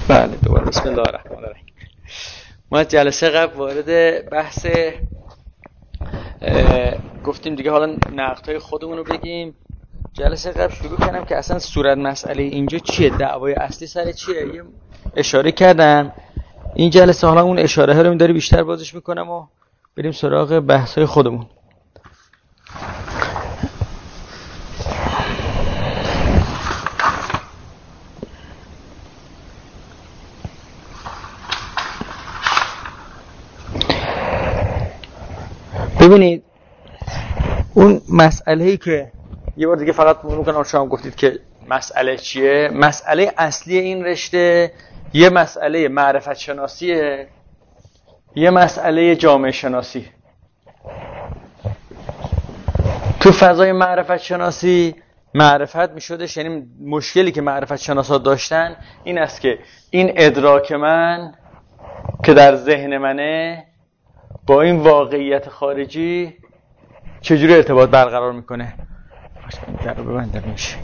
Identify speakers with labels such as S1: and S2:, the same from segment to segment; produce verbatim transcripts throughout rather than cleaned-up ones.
S1: بله دوباره بسم الله الرحمن الرحیم. ما جلسه قبل وارد بحث گفتیم دیگه، حالا نقدهای خودمون رو بگیم. جلسه قبل شروع کردم که اصلا صورت مسئله اینجا چیه، دعوای اصلی سر چیه، یه اشاره کردم. این جلسه حالا اون اشاره ها رو می‌داری بیشتر بازش میکنم و بریم سراغ بحث‌های خودمون. ببینید اون مسئله‌ای که یه بار دیگه فقط ممکنه شما گفتید که مسئله چیه، مسئله اصلی این رشته یه مسئله معرفت شناسیه، یه مسئله جامعه شناسی. تو فضای معرفت شناسی معرفت میشدش، یعنی مشکلی که معرفت شناسا داشتن این است که این ادراک من که در ذهن منه با این واقعیت خارجی چجوری ارتباط برقرار میکنه. در رو ببندم میشه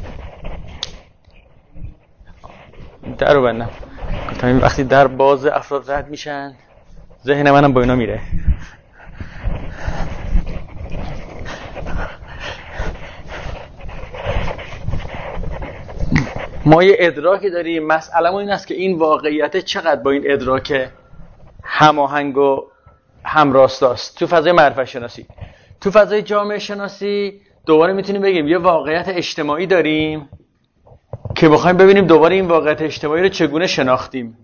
S1: در رو ببندم گفتم وقتی در باز افراد رد میشن ذهن منم با اینا میره. ما یه ادراکی داریم، مسئله‌مون این است که این واقعیت چقدر با این ادراک هماهنگ و همراستاست. تو فضای معرفت شناسی، تو فضای جامعه شناسی دوباره میتونیم بگیم یه واقعیت اجتماعی داریم که بخوایم ببینیم دوباره این واقعیت اجتماعی رو چگونه شناختیم.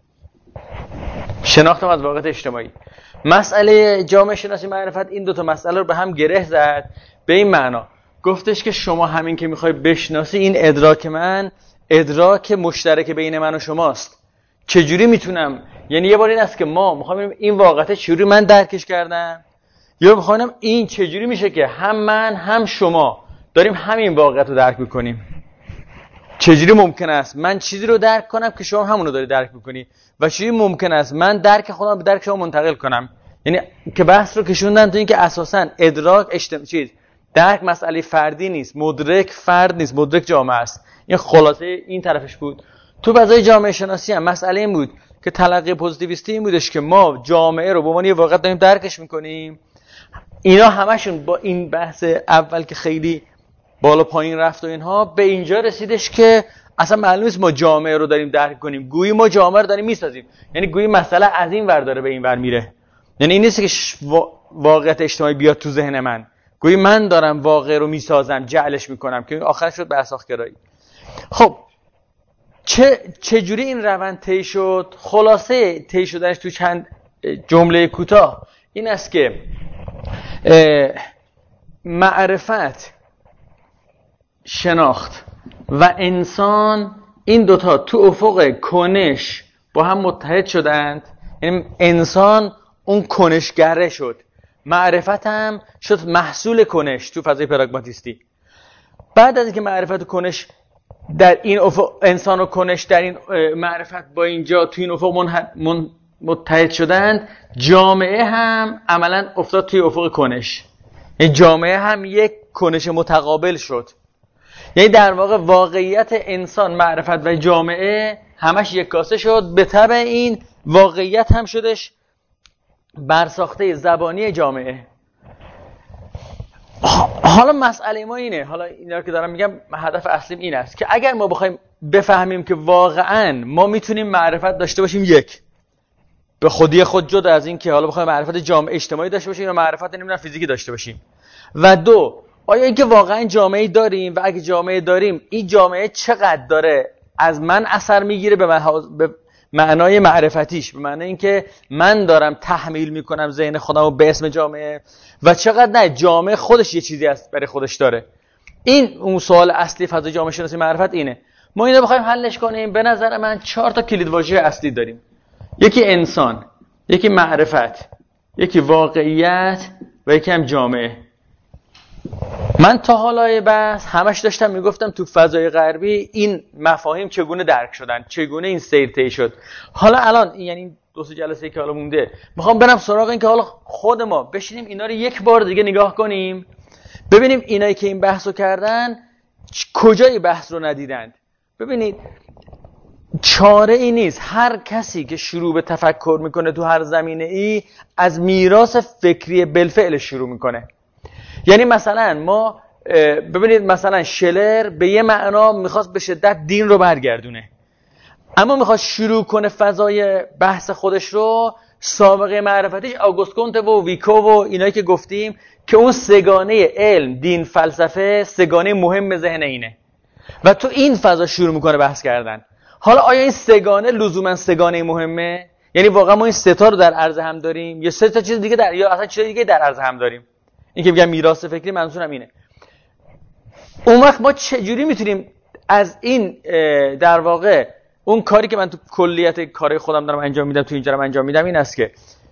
S1: شناختم از واقعیت اجتماعی. مسئله جامعه شناسی معرفت این دوتا مسئله رو به هم گره زد، به این معنا گفتش که شما همین که میخوای بشناسی این ادراک من ادراک مشترک بین من و شماست. چجوری میتونم، یعنی یه بار این است که ما میخوایم ببینیم این واقعیت چجوری من درکش کردم، یا میخوایم این چجوری میشه که هم من هم شما داریم همین واقعیت رو درک میکنیم. چجوری ممکن است من چیزی رو درک کنم که شما همون رو داری درک میکنی، و چجوری ممکن است من درک خودم به درک شما منتقل کنم. یعنی که بحث رو کشوندن تو این که اساساً ادراک اجتماعی چیز درک مسئله فردی نیست، مدرک فرد نیست، مدرک جامعه است. این خلاصه این طرفش بود. تو فضای جامعه شناسی هم مسئله این بود که تلقی پوزیتیویستی این بودش که ما جامعه رو به عنوان یه واقعیت داریم درکش میکنیم. اینا همشون با این بحث اول که خیلی بالا پایین رفت و اینها به اینجا رسیدش که اصلا معلوم نیست ما جامعه رو داریم درک کنیم، گویی ما جامعه رو داریم میسازیم. یعنی گویی مسئله از این ور داره به این ور میره. یعنی این نیست که واقعیت اجتماعی بیاد تو ذهن من، گویی من دارم واقع رو میسازم، جعلش میکنم، که آخرش شد به اساخگرایی. خب چه چجوری این روند طی شد؟ خلاصه طی شدنش تو چند جمله کوتاه این است که معرفت، شناخت و انسان، این دوتا تو افق کنش با هم متحد شدند. یعنی انسان اون کنشگره شد، معرفت هم شد محصول کنش تو فضای پراگماتیستی. بعد از اینکه معرفت و کنش در این افق، انسان و کنش در این معرفت با اینجا تو این افق من متحد شدند، جامعه هم عملا افتاد توی افق کنش. یعنی جامعه هم یک کنش متقابل شد. یعنی در واقع واقعیت انسان، معرفت و جامعه همش یک کاسه شد. به تبع این واقعیت هم شدش برساخته زبانی جامعه. حالا مسئله ما اینه، حالا اینا که دارم میگم هدف اصلیم این است که اگر ما بخوایم بفهمیم که واقعا ما میتونیم معرفت داشته باشیم، یک به خودی خود جدا از این که حالا بخوایم معرفت جامعه اجتماعی داشته باشیم یا معرفت نمیدونم فیزیکی داشته باشیم، و دو آیا اینکه واقعا جامعه داریم و اگه جامعه داریم این جامعه چقدر داره از من اثر میگیره به, محاز... به معنای معرفتیش، به معنای اینکه من دارم تحمیل میکنم ذهن خودم رو به اسم جامعه، و چقدر نه جامعه خودش یه چیزی است برای خودش داره. این اون سوال اصلی فضای جامعه شناسی معرفت اینه. ما اینو بخوایم حلش کنیم به نظر من چهار تا کلیدواژه اصلی داریم. یکی انسان، یکی معرفت، یکی واقعیت و یکی هم جامعه. من تا حالای بحث همش داشتم میگفتم تو فضای غربی این مفاهیم چگونه درک شدن، چگونه این سیر طی شد. حالا الان یعنی دو سه جلسه که حالا مونده میخوام برم سراغ این که حالا خود ما بشینیم اینا رو یک بار دیگه نگاه کنیم، ببینیم اینایی که این بحثو کردن کجای بحث رو ندیدند. ببینید چاره ای نیست. هر کسی که شروع به تفکر میکنه تو هر زمینه ای از میراث فکری بالفعل شروع میکنه. یعنی مثلا ما ببینید مثلا شلر به یه معنا میخواست به شدت دین رو برگردونه، اما میخواست شروع کنه فضای بحث خودش رو. سابقه معرفتیش آگوست کنته و ویکو و اینایی که گفتیم که اون سگانه علم، دین، فلسفه سگانه مهم ذهن اینه و تو این فضا شروع میکنه بحث کردن. حالا آیا این سگانه لزوما سگانه مهمه؟ یعنی واقعا ما این سه تا رو در عرض هم داریم یا سه تا چیز دیگه در یا اصلا چیز دیگه در عرض هم داریم؟ این که میگم میراث فکری منظورم اینه. اون وقت ما چجوری میتونیم از این در واقع اون کاری که من تو کلیت کارهای خودم دارم انجام میدم تو اینجا رو انجام میدم این است که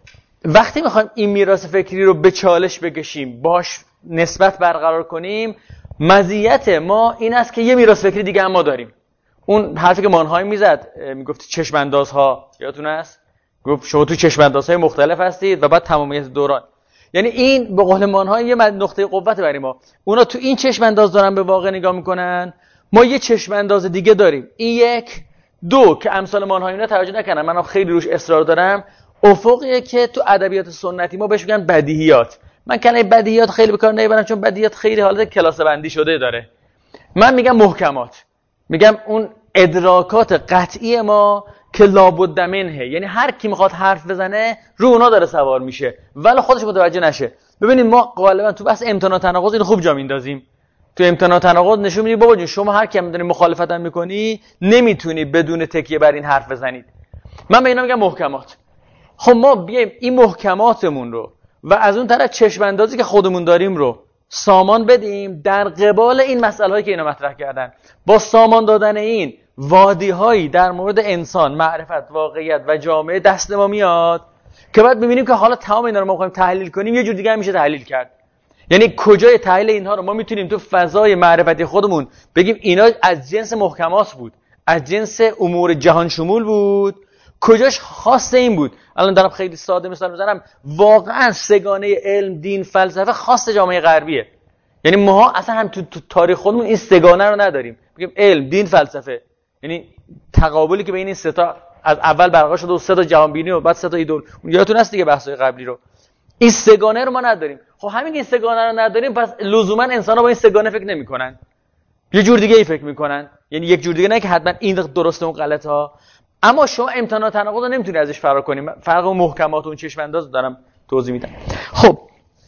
S1: وقتی میخوایم این میراث فکری رو به چالش بکشیم، باش نسبت برقرار کنیم، مزیت ما این است که یه میراث فکری دیگه هم ما داریم. اون حرفی که مانهای میزد میگفت چشم اندازها، یادتون است؟ گفت شما تو چشم اندازهای مختلف هستید و بعد تمامیت دوران. یعنی این به قول مانهای یه نقطه قوت برای ما. اونا تو این چشم انداز دارن به واقع نگاه میکنن، ما یه چشم انداز دیگه داریم. این یک. دو که امثال مانهای اینا توجه نکنن، من خیلی روش اصرار دارم، افقیه که تو ادبیات سنتی ما بهش میگن بدیهیات. من کلمه بدیهیات خیلی به کار نمیبرم چون بدیهیات خیلی حالت کلاسه بندی شده داره. من میگم محکمات، میگم اون ادراکات قطعی ما که لابد منه، یعنی هر کی میخواد حرف بزنه رو اونا داره سوار میشه ولی خودش متوجه نشه. ببینید ما غالبا تو بحث امتناع تناقض اینو خوب جا میندازیم. تو امتناع تناقض نشون میدی بابا جون شما هر کی هم داری مخالفت هم میکنی نمیتونی بدون تکیه بر این حرف بزنید. من به اینا میگم محکمات. خب ما بیایم این محکماتمون رو و از اون طرف چشم اندازی که خودمون داریم رو سامان بدیم در قبال این مسائلی که اینا مطرح کردن. با سامان دادن این وادی‌هایی در مورد انسان، معرفت، واقعیت و جامعه دست ما میاد که بعد ببینیم که حالا تمام اینا رو ما بخوایم تحلیل کنیم یه جور دیگه هم میشه تحلیل کرد. یعنی کجای تحلیل اینها رو ما میتونیم تو فضای معرفتی خودمون بگیم اینا از جنس محکمات بود، از جنس امور جهان شمول بود، کجاش خاص این بود. الان دارم خیلی ساده مثال میزنم، واقعا سگانه علم، دین، فلسفه خاص جامعه غربیه. یعنی ما اصلا هم تو, تو تاریخ خودمون این سگانه رو نداریم، بگیم علم، دین، فلسفه. یعنی تقابلی که بین این سه تا از اول برقرار شده و سه تا جهان بینی و بعد سه تا ایدول، یادتون هست دیگه بحث‌های قبلی رو. این سگانه رو ما نداریم. خب همین که این سگانه رو نداریم پس لزوما انسان‌ها با این سگانه فکر نمی‌کنن، یه جور دیگه ای فکر می‌کنن. یعنی یک جور دیگه نه که حتما این درسته اون غلطه ها. اما شما امتناع تناقض رو نمیتونی ازش فرار کنی. فرق اون محکمات و اون چشم انداز دارم توضیح میدم. خب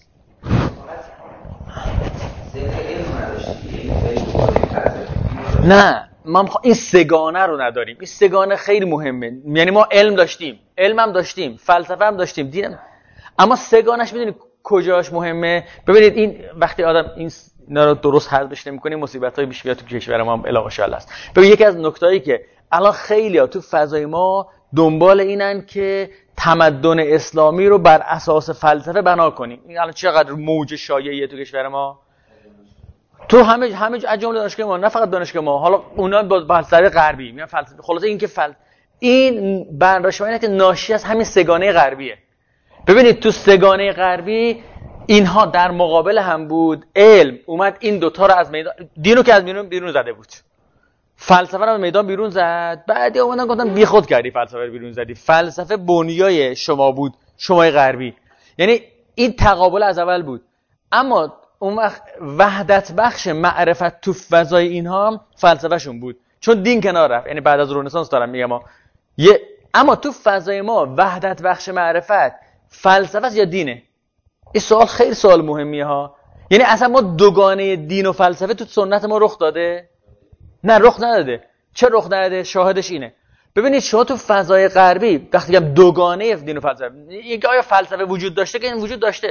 S1: نه ما این سگانه رو نداریم. این سگانه خیلی مهمه. یعنی ما علم داشتیم، علم هم داشتیم، فلسفه هم داشتیم، دین هم. اما سگانش میدونی کجاش مهمه؟ ببینید این وقتی آدم این اینا رو درست حذفش نمی‌کنه مصیبت‌های بیش میاد تو کشور ما الا ماشاءالله است. ببین یکی از نکتایی که الان خیلی‌ها تو فضای ما دنبال اینن که تمدن اسلامی رو بر اساس فلسفه بنا کنیم. این الان چقدر موج شایعیه تو کشور ما. تو همه همه از جمله دانشگاه ما، نه فقط دانشگاه ما، حالا اونا با فلسفه غربی میگن فلسفه. خلاصه این که فل این برداشت اینه که ناشی از همین سگانه غربیه. ببینید تو سگانه غربی اینها در مقابل هم بود. علم اومد این دوتا رو از میدان، دینو که از میدان بیرون زده بود، فلسفه رو از میدان بیرون زد. بعدی اومدن گفتن بی خود کردی فلسفه رو بیرون زدی، فلسفه بنیای شما بود، شمای غربی. یعنی این تقابل از اول بود. اما اون وقت وحدت بخش معرفت تو فضای اینها فلسفه شون بود، چون دین کنار رفت. یعنی بعد از رنسانس دارم میگم ما یه، اما تو فضای ما وحدت بخش معرفت فلسفه است یا دینه؟ این سوال خیلی سوال مهمیه ها. یعنی اصلا ما دوگانه دین و فلسفه تو سنت ما رخ داده؟ نه رخ نداده. چه رخ نداده؟ شاهدش اینه. ببینید شما تو فضای غربی وقتی میگم دوگانه دین و فلسفه، اینکه آیا فلسفه وجود داشته؟ که این وجود داشته.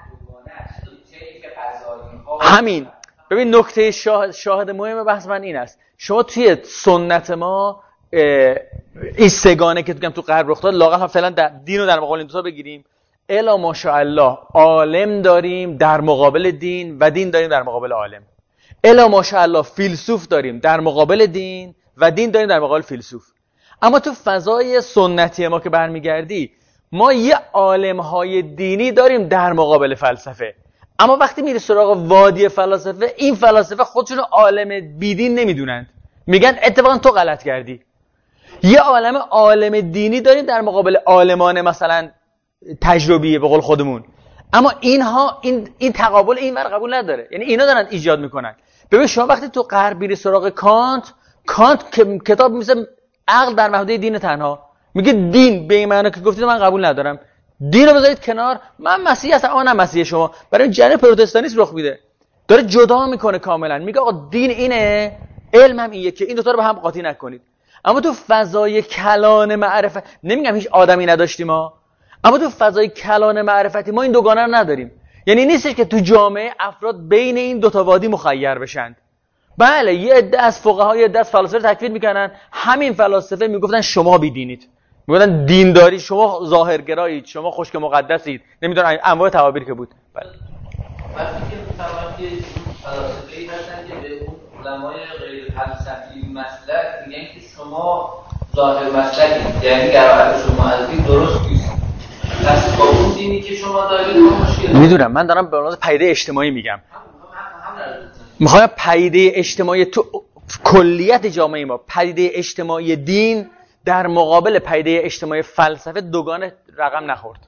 S1: همین. ببین نکته شاهد, شاهد مهم بحث من این است، شما توی سنت ما این سگانه که تو غرب رخ داد لااقل فعلا در دین رو در مقابل این دو تا بگیریم، الا ماشاءالله عالم داریم در مقابل دین و دین داریم در مقابل عالم. الا ماشاءالله فیلسوف داریم در مقابل دین و دین داریم در مقابل فیلسوف. اما تو فضای سنتی ما که برمیگردی، ما یه عالم‌های دینی داریم در مقابل فلسفه. اما وقتی میری سراغ وادی فلسفه، این فلاسفه خودشون عالم بیدین نمیدونند، میگن اتفاقا تو غلط کردی. یه عالم عالم دینی داریم در مقابل عالمان مثلا تجربیه به قول خودمون، اما اینها این این تقابل این ور قبول نداره. یعنی اینا دارن ایجاد میکنن. ببین شما وقتی تو غرب میری سراغ کانت، کانت که کتاب مثل عقل در محدوده دین تنها میگه دین به این معنی که گفتید من قبول ندارم، دین رو بذارید کنار، من مسیحی هستم آنم مسیحی شما. برای جریان پروتستانیسم رخ میده، داره جدا میکنه کاملا، میگه آقا دین اینه، علم هم اینه که این دو تا رو به هم قاطی نکنید. اما تو فضای کلان معرفت، نمیگم هیچ آدمی نداشتیم ما، اما تو فضای کلان معرفتی ما این دوگانه رو نداریم. یعنی نیستش که تو جامعه افراد بین این دو تا وادی مخیر بشن. بله یه عده از فقها یه عده از فلاسفه تکفیر میکنن، همین فلاسفه میگفتن شما بیدینید، میگفتن دینداری شما ظاهرگرایید، شما خشک مقدسید، نمیدونن انواع تعابیر که بود. بله
S2: وقتی که میفهمن که فلاسفه‌ای هستن که به اون علمای غیر فلسفی مسلک میگن که شما ظاهر مسلکید، یعنی قرائت شما از دین درست نیست، پس با اون دینی که شما دارید مشکل.
S1: میدونم من دارم به عنوان پدیده اجتماعی میگم، میخوام پدیده اجتماعی تو کلیت جامعه ما، پدیده اجتماعی دین در مقابل پدیده اجتماعی فلسفه دوگانه رقم نخورد.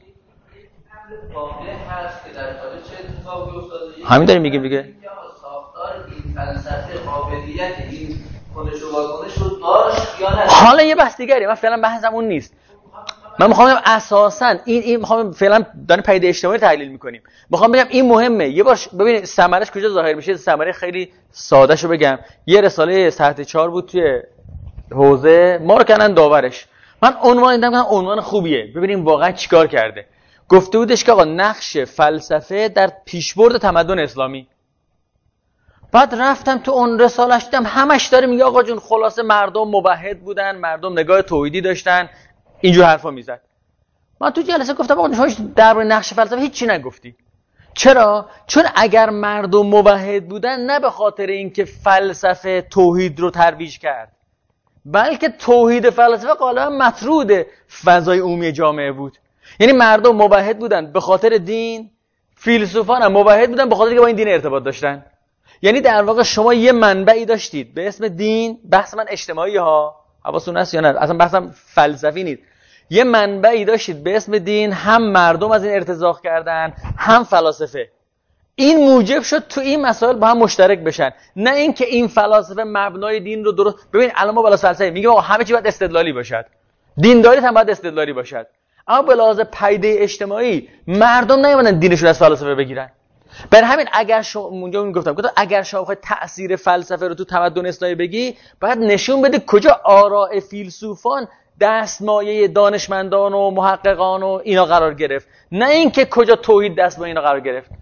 S1: همین داریم میگیم دیگه.
S2: ساختار این فلسفه قابلیت این کنش و واکنش رو داشت یا نه؟
S1: حالا یه بحث دیگری، من فعلا بحثم اون نیست. من میخوام بگم اساساً این این میخوام فعلا داریم پدیده اجتماعی رو تحلیل میکنیم. میخوام بگم این مهمه. یه بار ببینید ثمرش کجا ظاهر میشه. ثمره خیلی ساده شو بگم. یه رساله سطح چهار بود توی حوزه، ما رو کردن داورش. من عنوان دیدم که عنوان خوبیه. ببینیم واقعا چیکار کرده. گفته بودش که آقا نقش فلسفه در پیشبرد تمدن اسلامی. بعد رفتم تو اون رساله‌اش دیدم همش داره میگه آقا جون خلاصه مردم موحد بودن، مردم نگاه توحیدی داشتن، اینجور حرفا میزد. من تو جلسه گفتم آقا شما درباره نقش فلسفه هیچی نگفتی. چرا؟ چون اگر مردم موحد بودن نه به خاطر اینکه فلسفه توحید رو ترویج کرد، بلکه توحید فلسفه غالبا مطرود فضای عمومی جامعه بود. یعنی مردم موحد بودن به خاطر دین، فیلسوفان هم موحد بودن به خاطر که با این دین ارتباط داشتن. یعنی در واقع شما یه منبعی داشتید به اسم دین. بحث من اجتماعی ها، حواستون هست یا نه؟ اصلا بحثم فلسفی نیست. یه منبعی داشتید به اسم دین، هم مردم از این ارتزاق کردن هم فلاسفه. این موجب شد تو این مسائل با هم مشترک بشن، نه اینکه این فلاسفه مبنای دین رو درست. ببین الان ما بالا فلسفه میگیم آقا همه چی باید استدلالی باشد، دینداری هم باید استدلالی باشد، اما به لحاظ پدیده اجتماعی مردم نمی‌بینن دینشون از فلاسفه بگیرن. برای همین اگر شما اونجا میگفتم گفتم اگر شما بخواید تأثیر فلسفه رو تو تمدن اسلامی بگی، باید نشون بده کجا آراء فیلسوفان دستمایه دانشمندان و محققان و اینا قرار گرفت، نه اینکه کجا توحید دستمایه اینا قرار گرفت.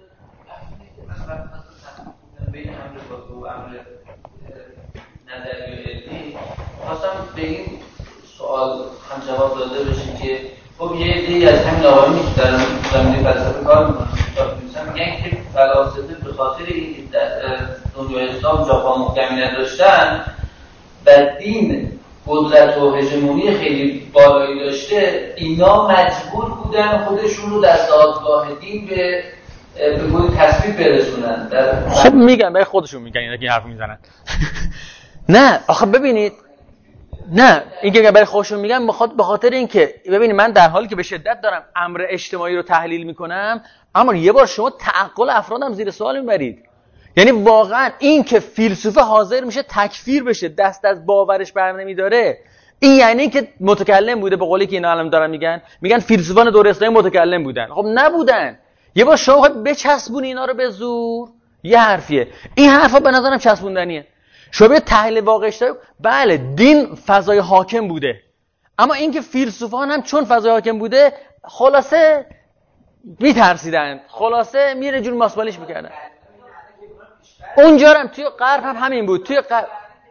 S2: بین امر واقع و امر نظری و علمی خواستم به این سوال هم جواب داده بشیم که خب یه عده‌ای از همین آقایونی که در زمینه فلسفه کار می‌کنن میگن که فلاسفه به خاطر اینکه دنیای اسلام ژاپن محکمی نداشتن و دین قدرت و هژمونی خیلی بالایی داشته، اینا مجبور بودن خودشون رو در دادگاه دین به به گوی تصویب برسونن.
S1: خب میگن برای خودشون میگن اینا که این حرف میزنن. نه آخه ببینید، نه اینکه برای خودشون میگن بخاطر به خاطر اینکه ببینید من در حالی که به شدت دارم امر اجتماعی رو تحلیل میکنم، اما یه بار شما تعقل افرادم زیر سوال میبرید. یعنی واقعا این که فیلسوف حاضر میشه تکفیر بشه، دست از باورش بر نمیداره، این یعنی که متکلم بوده؟ به قولی که اینا الان دارن میگن میگن فیلسوفان دوره اسلامی متکلم بودن. خب نبودن. یه بار شما خواهد بچسبون اینا رو به زور، یه حرفیه. این حرفا به نظرم چسبوندنیه. شما به تحلیل واقع اشتباه. بله دین فضای حاکم بوده، اما اینکه فیلسوفان هم چون فضای حاکم بوده خلاصه میترسیدن، خلاصه میره جون ماسپالیش میکردن. اونجا هم توی غرب هم همین بود. توی غرب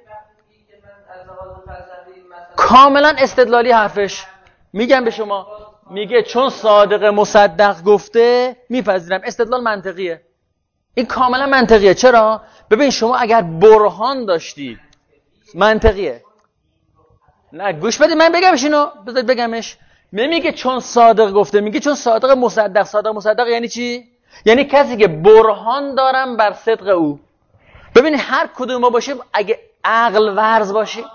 S1: کاملا استدلالی حرفش. میگم به شما، میگه چون صادق مصدق گفته میپذیرم. استدلال منطقیه، این کاملا منطقیه. چرا؟ ببین شما اگر برهان داشتی منطقیه. نه گوش بدید من بگمش اینو، بذارید بگمش. نمیگه چون صادق گفته، میگه چون صادق مصدق. صادق مصدق یعنی چی؟ یعنی کسی که برهان دارم بر صدق او. ببین هر کدوم ما باشیم اگه عقل ورز باشیم،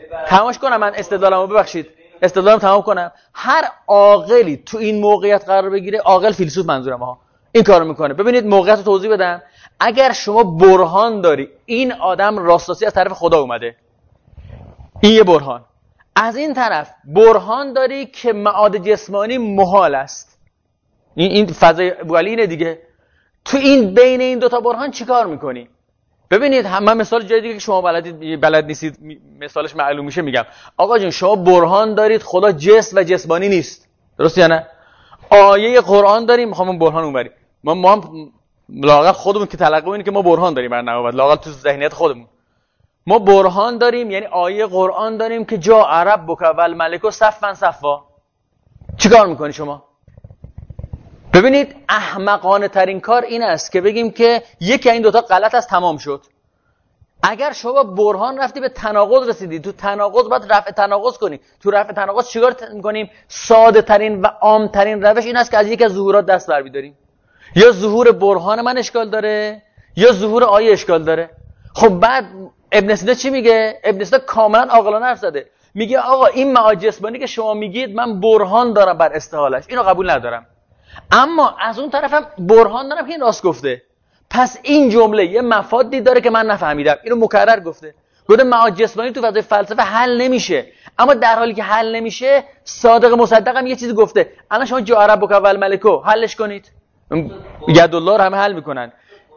S1: تماش کنم من استدلالمو، ببخشید استدلالم تمام کنم. هر عاقلی تو این موقعیت قرار بگیره، عاقل فیلسوف منظورم ها، این کارو میکنه. ببینید موقعیت رو توضیح بدم. اگر شما برهان داری این آدم راستاسی از طرف خدا اومده، این یه برهان. از این طرف برهان داری که معاد جسمانی محال است، این این فضای ولی اینه دیگه. تو این بین این دوتا برهان چیکار میکنی؟ ببینید من مثال جای دیگه که شما بلدید بلد نیستید مثالش معلوم میشه میگم. آقا جون شما برهان دارید خدا جسم و جسمانی نیست، درست یا نه؟ آیه قرآن داریم، میخوام برهان اونبری. ما ما هم لااقل خودمون که تلقی اینه که ما برهان داریم، بر نهایت لااقل تو ذهنیت خودمون ما برهان داریم، یعنی آیه قرآن داریم که جا عرب بک و الملک صفا صفا. چیکار میکنی شما؟ ببینید احمقانه ترین کار این است که بگیم که یکی این دوتا غلط است تمام شد. اگر شما برهان رفتی به تناقض رسیدی، تو تناقض باید رفع تناقض کنی. تو رفع تناقض چیکار میکنیم؟ ساده ترین و عام ترین روش این است که از یکی از ظهورات دست بر بداریم. یا ظهور برهان من اشکال داره یا ظهور آیه اشکال داره. خب بعد ابن سینا چی میگه؟ ابن سینا کاملا عاقلانه حرف زده، میگه آقا این معاد جسمانی که شما میگید من برهان دارم بر استحالش، اینو قبول ندارم، اما از اون طرفم برهان دارم که این راست گفته. پس این جمله یه مفادی داره که من نفهمیدم، اینو مکرر گفته. گفته معاد جسمانی تو فضای فلسفه حل نمیشه، اما در حالی که حل نمیشه صادق مصدق هم یه چیزی گفته. الان شما جا عرب بک و الملکو حلش کنید، یدالله رو همه حل میکنن.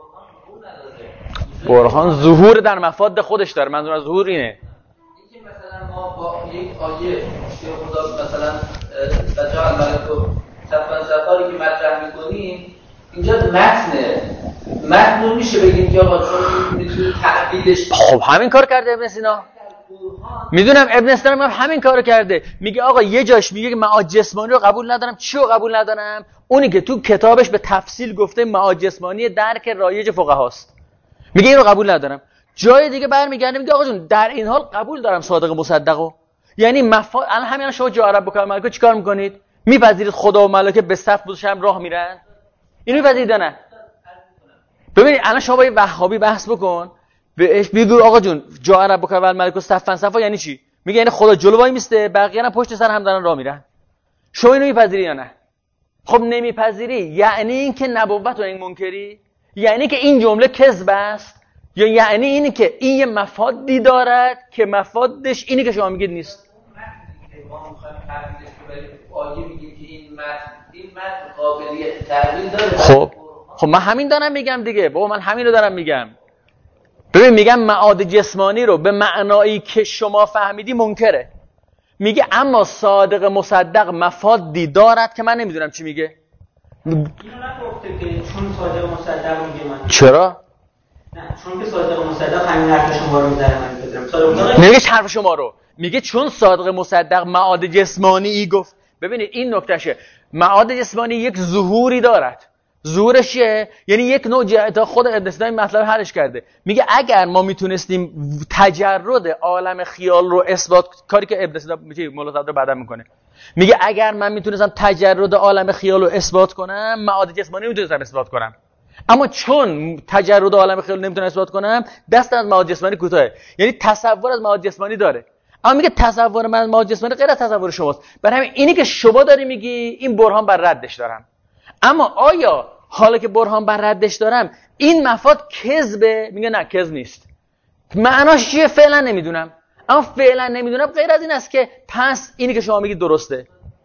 S1: برهان ظهور در مفاد خودش داره، منظور از ظهور اینه.
S2: اینکه مثلا ما با یک آیه که خدا مثلا بجا الملکو صفا صفاری که مطرح میکنیم اینجا متنه، متن رو میشه بگیم که آقا چون میتونی تعبیرش.
S1: خب همین کار کرده ابن سینا، میدونم ابن سینا هم همین کارو کرده. میگه آقا یه جاش میگه که معاد جسمانی رو قبول ندارم. چی رو قبول ندارم؟ اونی که تو کتابش به تفصیل گفته معاد جسمانی درک رایج فقهاست، میگه اینو قبول ندارم. جای دیگه برمیگرده میگه آقا جون در این حال قبول دارم صادق مصدقو. یعنی مفاد الان همین شما جا عرب بک و الملک چیکار میکنید؟ میپذیرید خدا و ملائکه به صف بودشم راه میرن؟ اینو میپذیرید نه؟ ببینید الان شما با یه وهابی بحث بکن، بهش بگو آقا جون جا عرب بک و الملک صفا صفا یعنی چی؟ میگه یعنی خدا جلو وای میسته، بقیه هم پشت سر هم دارن راه میرن. شما اینو میپذیری یا نه؟ خب نمیپذیری یعنی این که نبوت و این منکری، یعنی که این جمله کذب است، یا یعنی اینی که این یه مفادی دارد که مفادش اینی که شما میگید نیست.
S2: ما میخوایم تعبیرش ببریم، آیه میگیم که این متن این متن قابلیت تعبیر داره.
S1: خب خب من همین دارم میگم دیگه، بابا من همین رو دارم میگم. ببین میگم معاد جسمانی رو به معنایی که شما فهمیدی منکره. میگه اما صادق مصدق مفادی دارد که من نمیدونم چی میگه.
S3: اینو نگفته که چون صادق مصدق میگه من.
S1: چرا؟
S3: نه چون که صادق مصدق همین حرف شما رو میذاره من بذارم. صادق
S1: نمیگه حرف شما رو، میگه چون صادق مصدق معاد جسمانی ای گفت. ببینید این نکتهشه، معاد جسمانی یک ظهوری دارد. ظهورش چیه؟ یعنی یک نوع تا خود ابن سینا این مطلب حلش کرده. میگه اگر ما میتونستیم تجرد عالم خیال رو اثبات، کاری که ابن سینا میگه مولا صدر بعدا میکنه، میگه اگر من میتونستم تجرد عالم خیال رو اثبات کنم، معاد جسمانی میتونستم اثبات کنم. اما چون تجرد عالم خیال نمیتونم اثبات کنم، دست از معاد جسمانی کوتاهه. یعنی تصور از معاد جسمانی داره، اما میگه تصور من از معاد جسمانی غیر از تصور شماست. برای همین اینی که شما داری میگی این برهان بر ردش دارم. اما آیا حالا که برهان بر ردش دارم این مفاد کذبه؟ میگه نه کذب نیست. معناش چیه فعلا نمیدونم، اما فعلا نمیدونم غیر از این است که پس اینی که شما میگید درسته.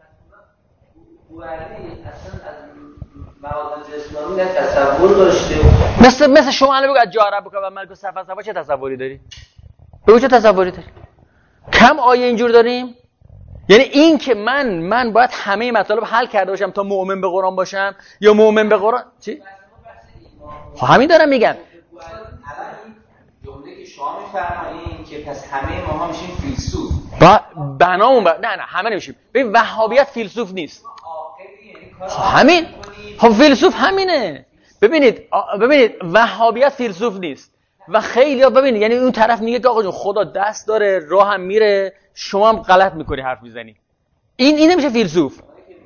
S2: ولی اصلا از معاد جسمانی نه تصور داشته.
S1: مثل مثل شما الان بگو از جا عرب بک و الملک صفا صفا چه تصوری داری؟ بگو چه تصوری داری؟ کم آیه اینجور داریم؟ یعنی این که من من باید همه مطالب حل کرده باشم تا مؤمن به قرآن باشم یا مؤمن به قرآن چی؟ خب همین دارم میگم.
S4: الان جمله که شما میفرمایید که پس همه ما میشیم فیلسوف.
S1: با بنامون با... نه نه همه نمیشیم. ببین وهابیت فیلسوف نیست. خب همین خب فیلسوف همینه. ببینید ببینید وهابیت فیلسوف نیست. و خیلی ها ببینید یعنی اون طرف میگه که آقا جون خدا دست داره راه هم میره، شما هم غلط میکنی حرف میزنی. این این نمیشه فیلسوف.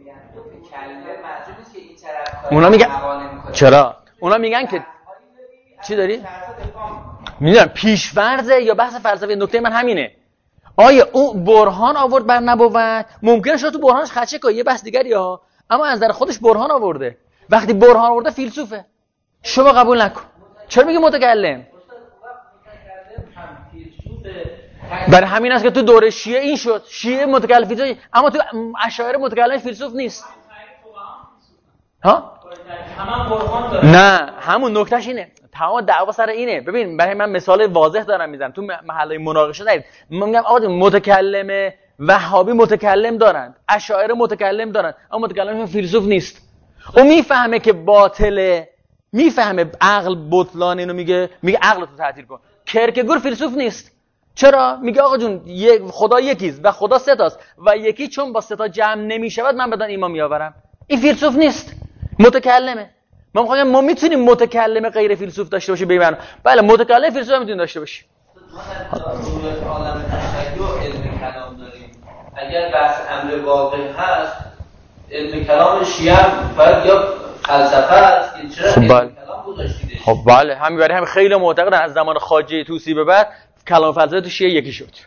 S1: اونا میگن چرا؟ اونا میگن که چی داری؟ میدونم پیش‌فرضه یا بحث فلسفی. نکته من همینه. آیا اون برهان آورد بر نبوت؟ ممکنه شما تو برهانش خدشه کنی، یه بحث دیگری ها، اما از نظر خودش برهان آورده. وقتی برهان آورده فیلسوفه، شما قبول نکن. چرا میگی متکلم؟ برای همین است که تو دوره شیعه این شد، شیعه متکلم فیلسوف، اما تو اشاعره متکلم فیلسوف نیست. ها؟ نه، همون نکتهش اینه. تمام دعوا سر اینه. ببین برای من مثال واضح دارم میزنم، تو محله مناقشه دارید. من میگم آقا متکلم وهابی متکلم دارن، اشاعره متکلم دارن، اما متکلم فیلسوف نیست. اون میفهمه که باطله، میفهمه عقل بطلان اینو میگه، میگه عقل تو تعطیل کن. کرکگور فیلسوف نیست. چرا؟ میگه آقا جون یک خدا یکیست و خدا سه تاست و یکی چون با سه تا جمع نمیشود من بدون ایمان میآورم. این فیلسوف نیست، متکلمه. ما میگم ما میتونیم متکلم غیر فیلسوف داشته باشیم به معنی. بله متکلم فیلسوف هم میتونیم داشته باشیم.
S2: ما در عالم تشیع علم کلام داریم. اگر بحث امر واقع هست، علم کلام شیعه هم باید یا فلسفه است که چرا علم کلام گذاشتیدش.
S1: خب بله، همین برای هم خیلی معتقدن از زمان خواجه طوسی به بعد کلام فلسفه تو شیعه یکی شد.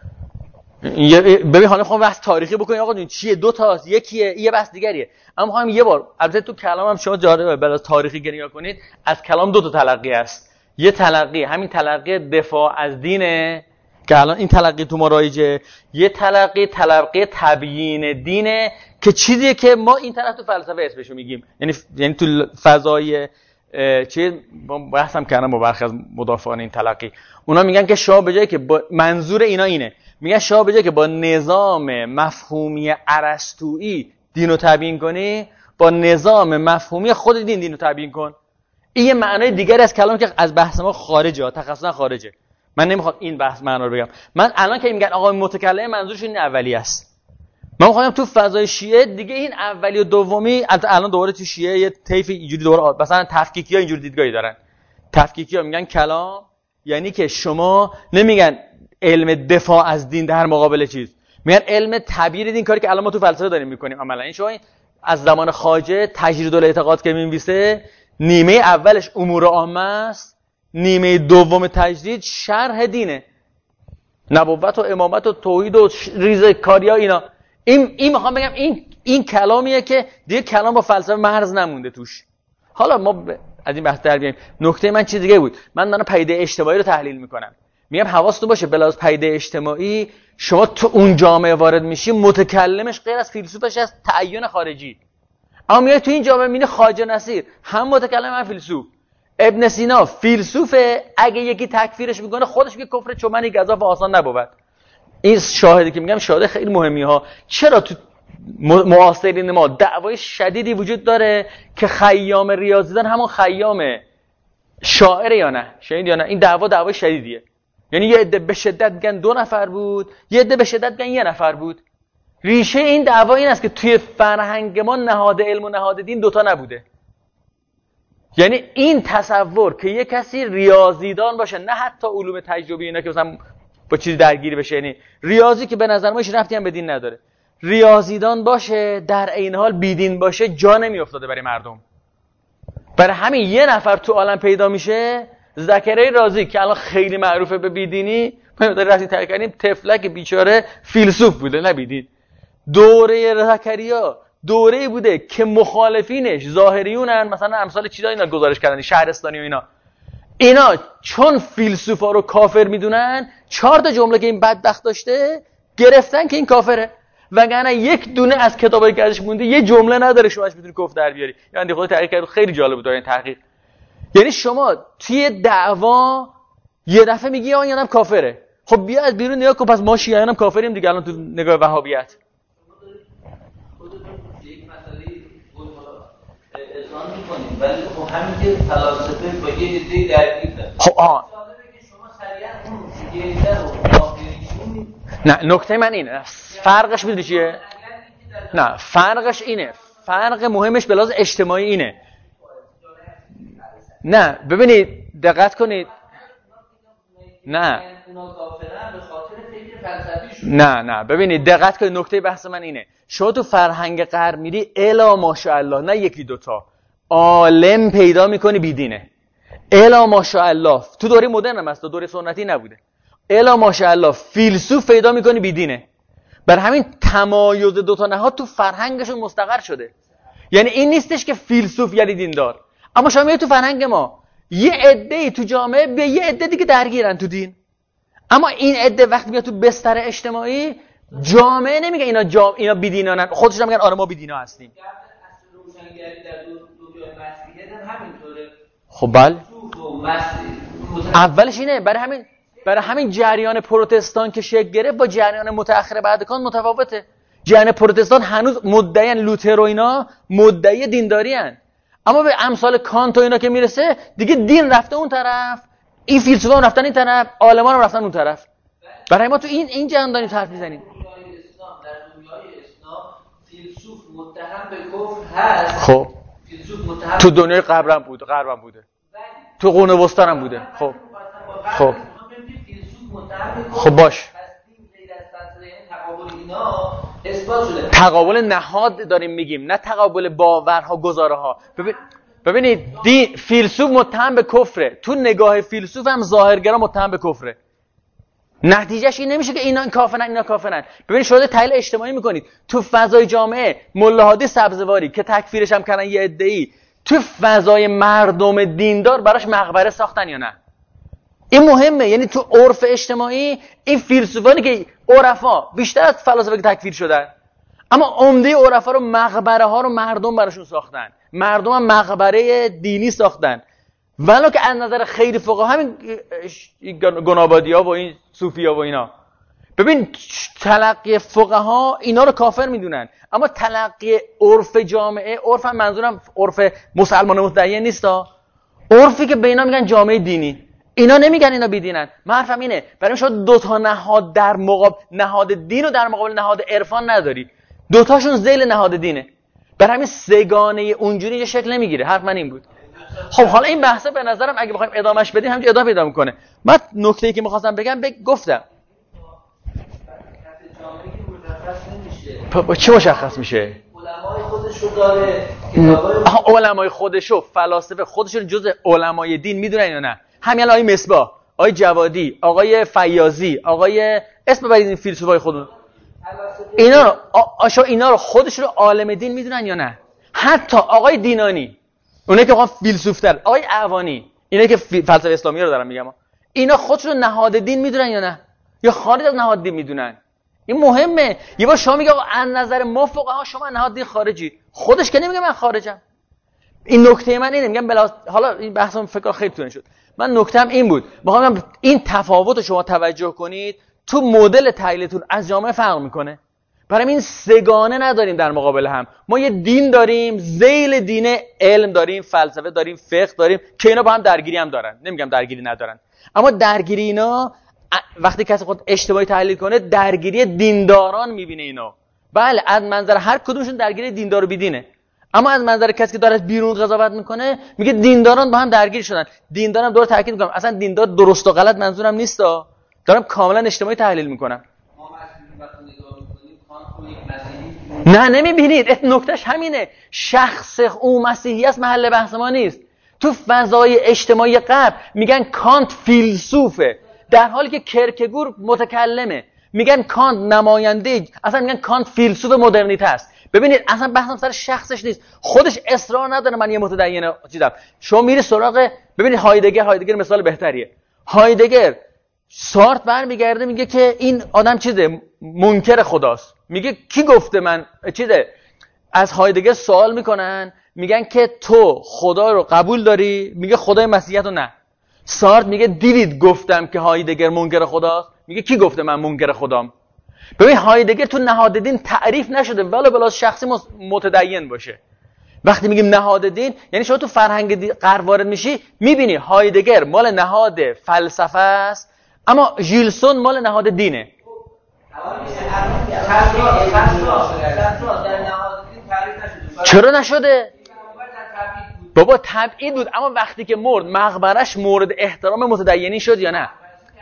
S1: ببین حالا خب بحث تاریخی بکنید آقا جون چیه، دو تاست، یکیه، یه بحث دیگریه. اما هم یه بار البته تو کلام هم شما جالبه بلاز تاریخی نگاه کنید، از کلام دو تا تلقی است. یه تلقی همین تلقی دفاع از دینه که الان این تلقی تو ما رایجه، یه تلقی تلقی تبیین دینه که چیزیه که ما این طرف تو فلسفه اسمشو میگیم. یعنی یعنی تو فضای چه بحثم کردم با برخی از مدافعان این تلقی، اونا میگن که شاه به جایی که با منظور اینا اینه، میگن شاه به جایی که با نظام مفهومی ارسطویی دینو تبیین کنی، با نظام مفهومی خود دین دینو تبیین کن. این یه معنای دیگری از کلام که از بحث ما خارجه، تخصصا خارجه. من نمیخوام این بحث معنا رو بگم. من الان که میگن آقا متکلم منظورش این اولی است، من میخوام تو فضای شیعه دیگه این اولی و دومی، الان دوباره تو شیعه یه طیف اینجوری دوباره مثلا تفکیکی‌ها اینجوری دیدگاهی دارن. تفکیکی‌ها میگن کلام یعنی که شما نمیگن علم دفاع از دین در مقابل چیز، میگن علم تعبیر دین، کاری که الان ما تو فلسفه داریم میکنیم عملا. این شما از زمان خواجه تجرید الاعتقاد که می‌نویسه، نیمه اولش امور عامه است، نیمه دوم تجرید شرح دینه، نبوت و امامت و توحید و ریزکاری‌ها اینا. این این میخوام بگم این این کلامیه که دیگه کلام با فلسفه محض نمونده توش. حالا ما ب... از این بحث در بیایم. نکته من چیز دیگه بود. من دارم پدیده اجتماعی رو تحلیل میکنم. میگم حواستون باشه بلاز پدیده اجتماعی شما تو اون جامعه وارد میشی، متکلمش غیر از فیلسوفش از تعین خارجی. اما میای تو این جامعه میبینی خواجه نصیر هم متکلم هم فیلسوف، ابن سینا فیلسوفه، اگه یکی تکفیرش میکنه خودش میگه کفر چومنی گزاف آسان نبود. این شاهدی که میگم شاهد خیلی مهمی ها. چرا تو معاصرین ما دعوای شدیدی وجود داره که خیام ریاضیدان همون خیام شاعره یا نه، شاید یا نه، این دعوا دعوای شدیدیه. یعنی یه عده به شدت میگن دو نفر بود، یه عده به شدت میگن یه نفر بود. ریشه این دعوا این است که توی فرهنگ ما نهاد علم و نهاد دین دوتا نبوده. یعنی این تصور که یه کسی ریاضیدان باشه، نه حتی علوم تجربی اینا که مثلا با چیز درگیری بشه، یعنی ریاضی که به نظر ما هیچ ربطی هم به دین نداره، ریاضیدان باشه در عین حال بیدین باشه، جا نمیافتاده برای مردم. برای همین یه نفر تو عالم پیدا میشه، زکریا رازی که الان خیلی معروفه به بیدینی، ما داریم رفتیم تحقیق کردیم، طفلک بیچاره فیلسوف بوده نه بیدین. دوره زکریا دوره‌ای بوده که مخالفینش ظاهریونن، مثلا امثال چیزا اینا گزارش کردن، شهرستانی و اینا اینا چون فیلسوفا رو کافر میدونن، چهار تا جمله که این بدبخت داشته گرفتن که این کافره، وگرنه یک دونه از کتابایی که ازش مونده یه جمله نداره شماش میتونی کفر در بیاری. یعنی خود تحقیق کرد خیلی جالب بود این تحقیق. یعنی شما توی دعوا یه دفعه میگی آن یادم کافره، خب بیا از بیرون نگاه کن، پس ما شیعیان هم کافریم دیگه الان تو نگاه وهابیت.
S2: اذعان می‌کنیم ولی خب همین که فلاسفه با یه ایده درگیر داره.
S1: خب آها
S2: جالبه که شما سریعا اون یه ایده رو کافریشون.
S1: نه نکته من اینه، فرقش میدونی چیه؟ نه فرقش اینه، فرق مهمش به لحاظ اجتماعی اینه. نه ببینید دقت کنید، نه نه نه ببینید دقت کنید، نکته بحث من اینه، شما تو فرهنگ غرب میری الا ماشاءالله، نه یکی دوتا عالم پیدا میکنی بیدینه، الا ماشاءالله. تو دوره مدرن هم هست، دوره سنتی نبوده. الا ماشاءالله فیلسوف پیدا میکنی بیدینه. بر همین تمایز دو تا نهاد تو فرهنگشون مستقر شده. یعنی این نیستش که فیلسوف یعنی دیندار، اما شما میگید تو فرهنگ ما یه عده‌ای تو جامعه به یه عده دیگه درگیرن تو دین، اما این عده وقتی میاد تو بستر اجتماعی جامعه نمیگه اینا جام... اینا بیدینانن، خودشون میگن آره ما بیدینا هستیم. خب بله اولش اینه. برای همین برای همین جریان پروتستان که شکل گرفت با جریان متأخر بعد کانت متفاوته. جریان پروتستان هنوز مدعی لوتر و اینا مدعی دینداری ان، اما به امثال کانت و اینا که میرسه دیگه دین رفته اون طرف، این فیلسوفا رفتن این طرف، عالمان هم رفتن اون طرف. برای ما تو این این جهان داریم حرف میزنیم.
S2: در دنیای اسلام فیلسوف متهم به کفر هست.
S1: خب تو دنیای قبرم بود، غربم بوده، تو قرون وسطا هم بوده. خب خب خب باش تقابل نهاد داریم میگیم، نه تقابل باورها گزاره ها. ببین ببینید دی فیلسوف متهم به کفره، تو نگاه فیلسوف هم ظاهرگرا متهم به کفره. نتیجهش این نمیشه که اینا کافرن اینا کافرن. ببینید شما تحلیل اجتماعی میکنید تو فضای جامعه، ملا هادی سبزواری که تکفیرش هم کردن یه عده‌ای، تو فضای مردم دیندار براش مقبره ساختن یا نه؟ این مهمه. یعنی تو عرف اجتماعی این فیلسوفانی که عرفا بیشتر از فلاسفه که تکفیر شدن، اما عمده عرفا رو مقبره ها رو مردم براشون ساختن، مردم هم مقبره دینی ساختن. ولو که از نظر خیلی فقها همین گنابادی‌ها و این صوفی‌ها و اینا، ببین تلقی فقها اینا رو کافر میدونن، اما تلقی عرف جامعه، عرف هم منظورم عرف مسلمان متدین نیستا، عرفی که به اینا میگن جامعه دینی، اینا نمیگن اینا بیدینن. من حرفم اینه برای شما دو تا نهاد در مقابل نهاد دین و در مقابل نهاد عرفان نداری، دوتاشون ذیل نهاد دینه. برای همین سگانه اونجوری یه شکل نمیگیره. حرف من این بود. خب حالا این بحثه به نظرم اگه بخوایم ادامهش بدیم همینجوری ادامه پیدا میکنه. من نکته‌ای که می‌خواستم بگم بگ... گفتم با چی مشخص میشه؟
S2: علمای خودشو داره،
S1: کتابای علمای خودشو، فلاسفه خودشون جزء علمای دین میدونن یا نه؟ همین آقای مصباح، آقای جوادی، آقای فیاضی، آقای اسم ببرید این فیلسوفای خودمون، اینا رو آشا اینا رو خودشون رو عالم دین میدونن یا نه؟ حتی آقای دینانی، اونایی که واقعا فیلسوفتر، آقای اعوانی، اینا که فلسفه اسلامی رو دارن میگم، اینا خودشون نهاد دین میدونن یا نه؟ یا خارج از نهاد دین میدونن؟ این مهمه. یه بار شما میگه آقا از نظر ما فقها شما نهاد دین خارجی، خودش که نمیگه من خارجم. این نکته من اینه، میگم بلا حالا این بحثم فکر خیلی طولانی شد. من نکتم این بود، میخوام این تفاوت رو شما توجه کنید، تو مدل تحلیلتون از جامعه فرق میکنه. برای این سگانه نداریم در مقابل هم. ما یه دین داریم، ذیل دین علم داریم، فلسفه داریم، فقه داریم که اینا با هم درگیری هم دارن. نمیگم درگیری ندارن، اما درگیری اینا وقتی کسی خود اشتباهی تحلیل کنه درگیری دینداران میبینه اینا. بله از منظر هر کدومشون درگیری دیندار و بیدینه، اما از منظر کسی که داره از بیرون قضاوت میکنه میگه دینداران با هم درگیر شدن. دیندارم دور تاکید میکنم اصلا دیندار درست و غلط منظورم نیستا، دارم کاملا اجتماعی تحلیل میکنم. نه نمیبینید، نکتهش همینه، شخص او مسیحی است محل بحث ما نیست. تو فضای اجتماعی غرب میگن کانت فیلسوفه، در حالی که کرکگور متکلمه. میگن کانت نماینده، اصلا میگن کانت فیلسوف مدرنیته است. ببینید اصلا بحثم سر شخصش نیست، خودش اصرار نداره من یه متدین چیزم. شما میری سراغ ببینید هایدگر، هایدگر مثال بهتریه. هایدگر سارت برمیگرده میگه که این آدم چیزه منکر خداست. میگه کی گفته من چیزه؟ از هایدگر سوال میکنن، میگن که تو خدا رو قبول داری؟ میگه خدای مسیحیت رو نه. سارت میگه دیدید گفتم که هایدگر منکر خداست؟ میگه کی گفته من منکر خدام؟ ببین هایدگر تو نهاد دین تعریف نشده ولی بلا شخصی متدین باشه. وقتی میگیم نهاد دین یعنی شما تو فرهنگ غرب وارد میشی میبینی هایدگر مال نهاد فلسفه است، اما ژیلسون مال نهاد دینه. چرا نشده؟ بابا تبعید بود، اما وقتی که مرد مقبرش مورد احترام متدینی شد یا نه؟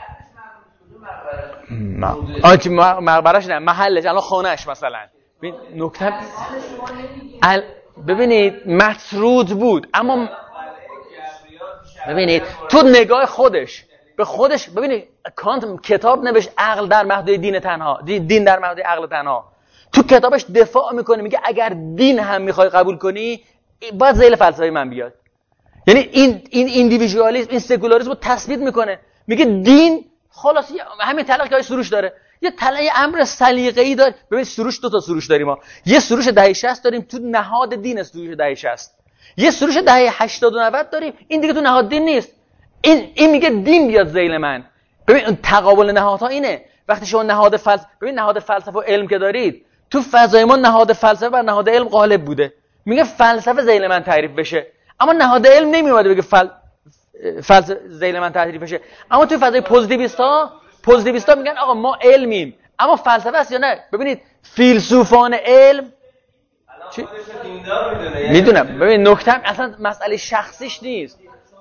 S1: آنچه مقبرش نه، محلش، الان خانهش مثلا. نکته ال... ببینید مطرود بود، اما ببینید تو نگاه خودش به خودش. ببینید کانت کتاب نوشت عقل در محدوده دین تنها، دین در محدوده عقل تنها. تو کتابش دفاع میکنه، میگه اگر دین هم میخوای قبول کنی باید ذیل فلسفه من بیاد. یعنی این این ایندیویدوالیسم، این سکولاریسم رو تثبیت میکنه، میگه دین خلاص همین طلاق که سروش داره، یه طلاق امر سلیقه‌ای داره. ببین سروش دو تا سروش داریم ما، یه سروش دهه شصت داریم تو نهاد دین است، سروش دهه شصت، یه سروش دهه هشتاد و نود داریم، این دیگه تو نهاد دین نیست. این این میگه دین بیاد ذیل من. ببین تقابل نهادها اینه. وقتی شما نهاد فلسفه، ببین نهاد فلسفه و علم که دارید تو فضای ما، نهاد فلسفه بر نهاد علم غالب بوده، میگه فلسفه ذیل من تعریف بشه، اما نهاد علم نمیومده بگه فل... فلسفه ذیل من تعریف بشه. اما تو فضای پوزیتیویستا پوزیتیویستا میگن آقا ما علمیم اما فلسفه است یا نه. ببینید فیلسوفان علم چی میدونم. ببین نکته اصلا مسئله شخصیش نیست.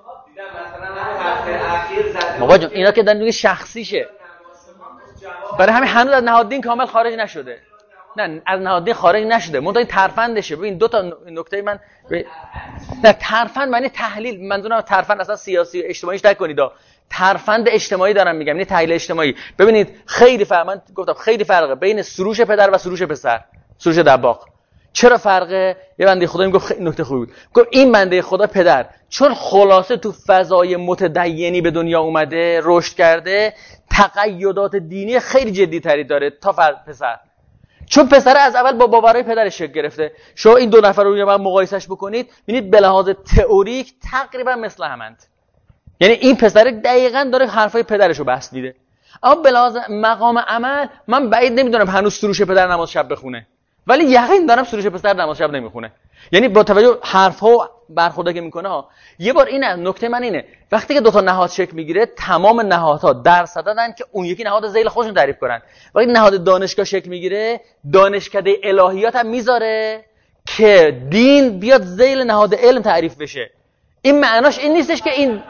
S1: بابا جون اینا که دارن میگه شخصیشه، برای همین هنوز از نهاد دین کامل خارج نشده. نه از نهاد دین خارج نشده، منتها این ترفندشه. ببین دو تا نکته من ب... نه ترفند معنی تحلیل، منظورم ترفند اصلا سیاسی و اجتماعیش نکنید، ترفند اجتماعی دارم میگم، یعنی تحلیل اجتماعی. ببینید خیلی فرق، من گفتم خیلی فرقه بین سروش پدر و سروش پسر، سروش دباغ. چرا فرقه؟ یه بنده خدا میگفت خیلی نکته خوبی بود، گفت این بنده خدا پدر چون خلاصه تو فضای متدینی به دنیا اومده، رشد کرده، تقیدات دینی خیلی جدی تری داره تا پسر. چون پسر از اول با باورهای پدرش شکل گرفته. شما این دو نفر رو با هم مقایسهش بکنید، ببینید به لحاظ تئوریک تقریبا مثل همند. یعنی این پسر دقیقاً داره حرفای پدرش رو بس میده. اما به لحاظ مقام عمل من بعید نمیدونم هنوز سروش پدر نماز شب بخونه، ولی یقین دارم سروش پسر نماز شب نمیخونه. یعنی با توجه حرف‌ها و برخوردی که میکنه ها. یه بار اینه، نکته من اینه، وقتی که دو تا نهاد شکل میگیره تمام نهادها درصدن که اون یکی نهاد ذیل خودشون تعریف کنن. وقتی نهاد دانشگاه شکل میگیره، دانشکده الهیات هم میذاره که دین بیاد ذیل نهاد علم تعریف بشه. این معناش این نیستش که این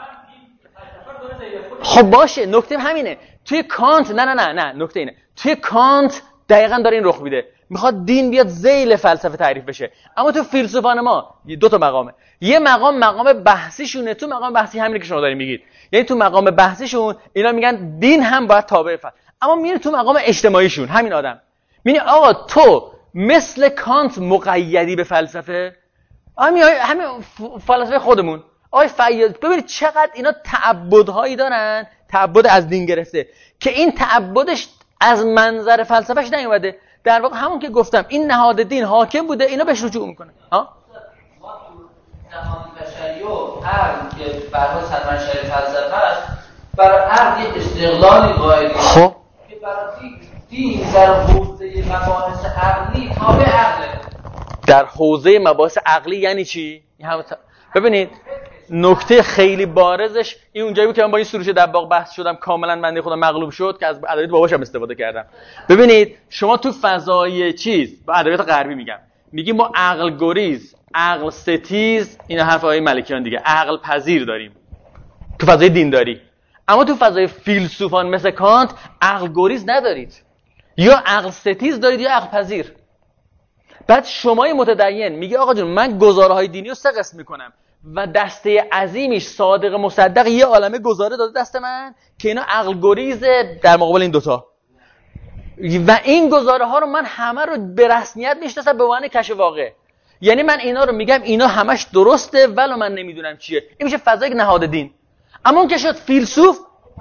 S1: خب باشه، نکته همینه. توی کانت نه نه نه نه نکته اینه، توی کانت دقیقاً داره این رخ میده، میخواد دین بیاد ذیل فلسفه تعریف بشه. اما تو فیلسوفان ما دو تا مقامه، یه مقام مقام بحثیشونه، تو مقام بحثی همینه که شما دارین میگید، یعنی تو مقام بحثیشون اینا میگن دین هم باید تابع فلسفه، اما میره تو مقام اجتماعیشون همین آدم میگه آقا تو مثل کانت مقیدی به فلسفه، همین همین فلسفه خودمون. آقای فیاض ببینید چقدر اینا تعبدهایی دارن، تعبد از دین گرفته که این تعبدش از منظر فلسفهش نیومده. در واقع همون که گفتم این نهاد دین حاکم بوده، اینا بهش رجوع میکنه. ها
S2: زمان بشری و عقل که برای سرمنشأ فلسفه است، برای عقل یک استقلالی قائل
S1: خب
S2: که برای دین در حوزه مباحث عقلی تابع عقله.
S1: در حوزه مباحث عقلی یعنی چی؟ هم ت... ببینید نکته خیلی بارزش این اونجایی بود که من با این سروش دباغ بحث شدم، کاملا بنده خودم مغلوب شد که از ادبیات باباشم استفاده کردم. ببینید شما تو فضای چیز با ادبیات غربی میگم، میگیم ما عقل گریز، عقل ستیز، اینا حرفای ملکیان دیگه، عقل پذیر داریم تو فضای دینداری. اما تو فضای فیلسوفان مثل کانت عقل گریز ندارید، یا عقل ستیز دارید یا عقل پذیر. بعد شمای متدین میگه آقا جون من گزاره‌های دینی رو سه قسم میکنم و دسته عظیمیش صادق مصدق یه عالمه گزاره داده دست من که اینا عقل گریزه در مقابل این دوتا، و این گزاره ها رو من همه رو به رسمیت میشناسم به معنی کشف واقع. یعنی من اینا رو میگم اینا همش درسته ولو من نمیدونم چیه. این میشه فضای نهاد دین. اما اون که شد فیلسوف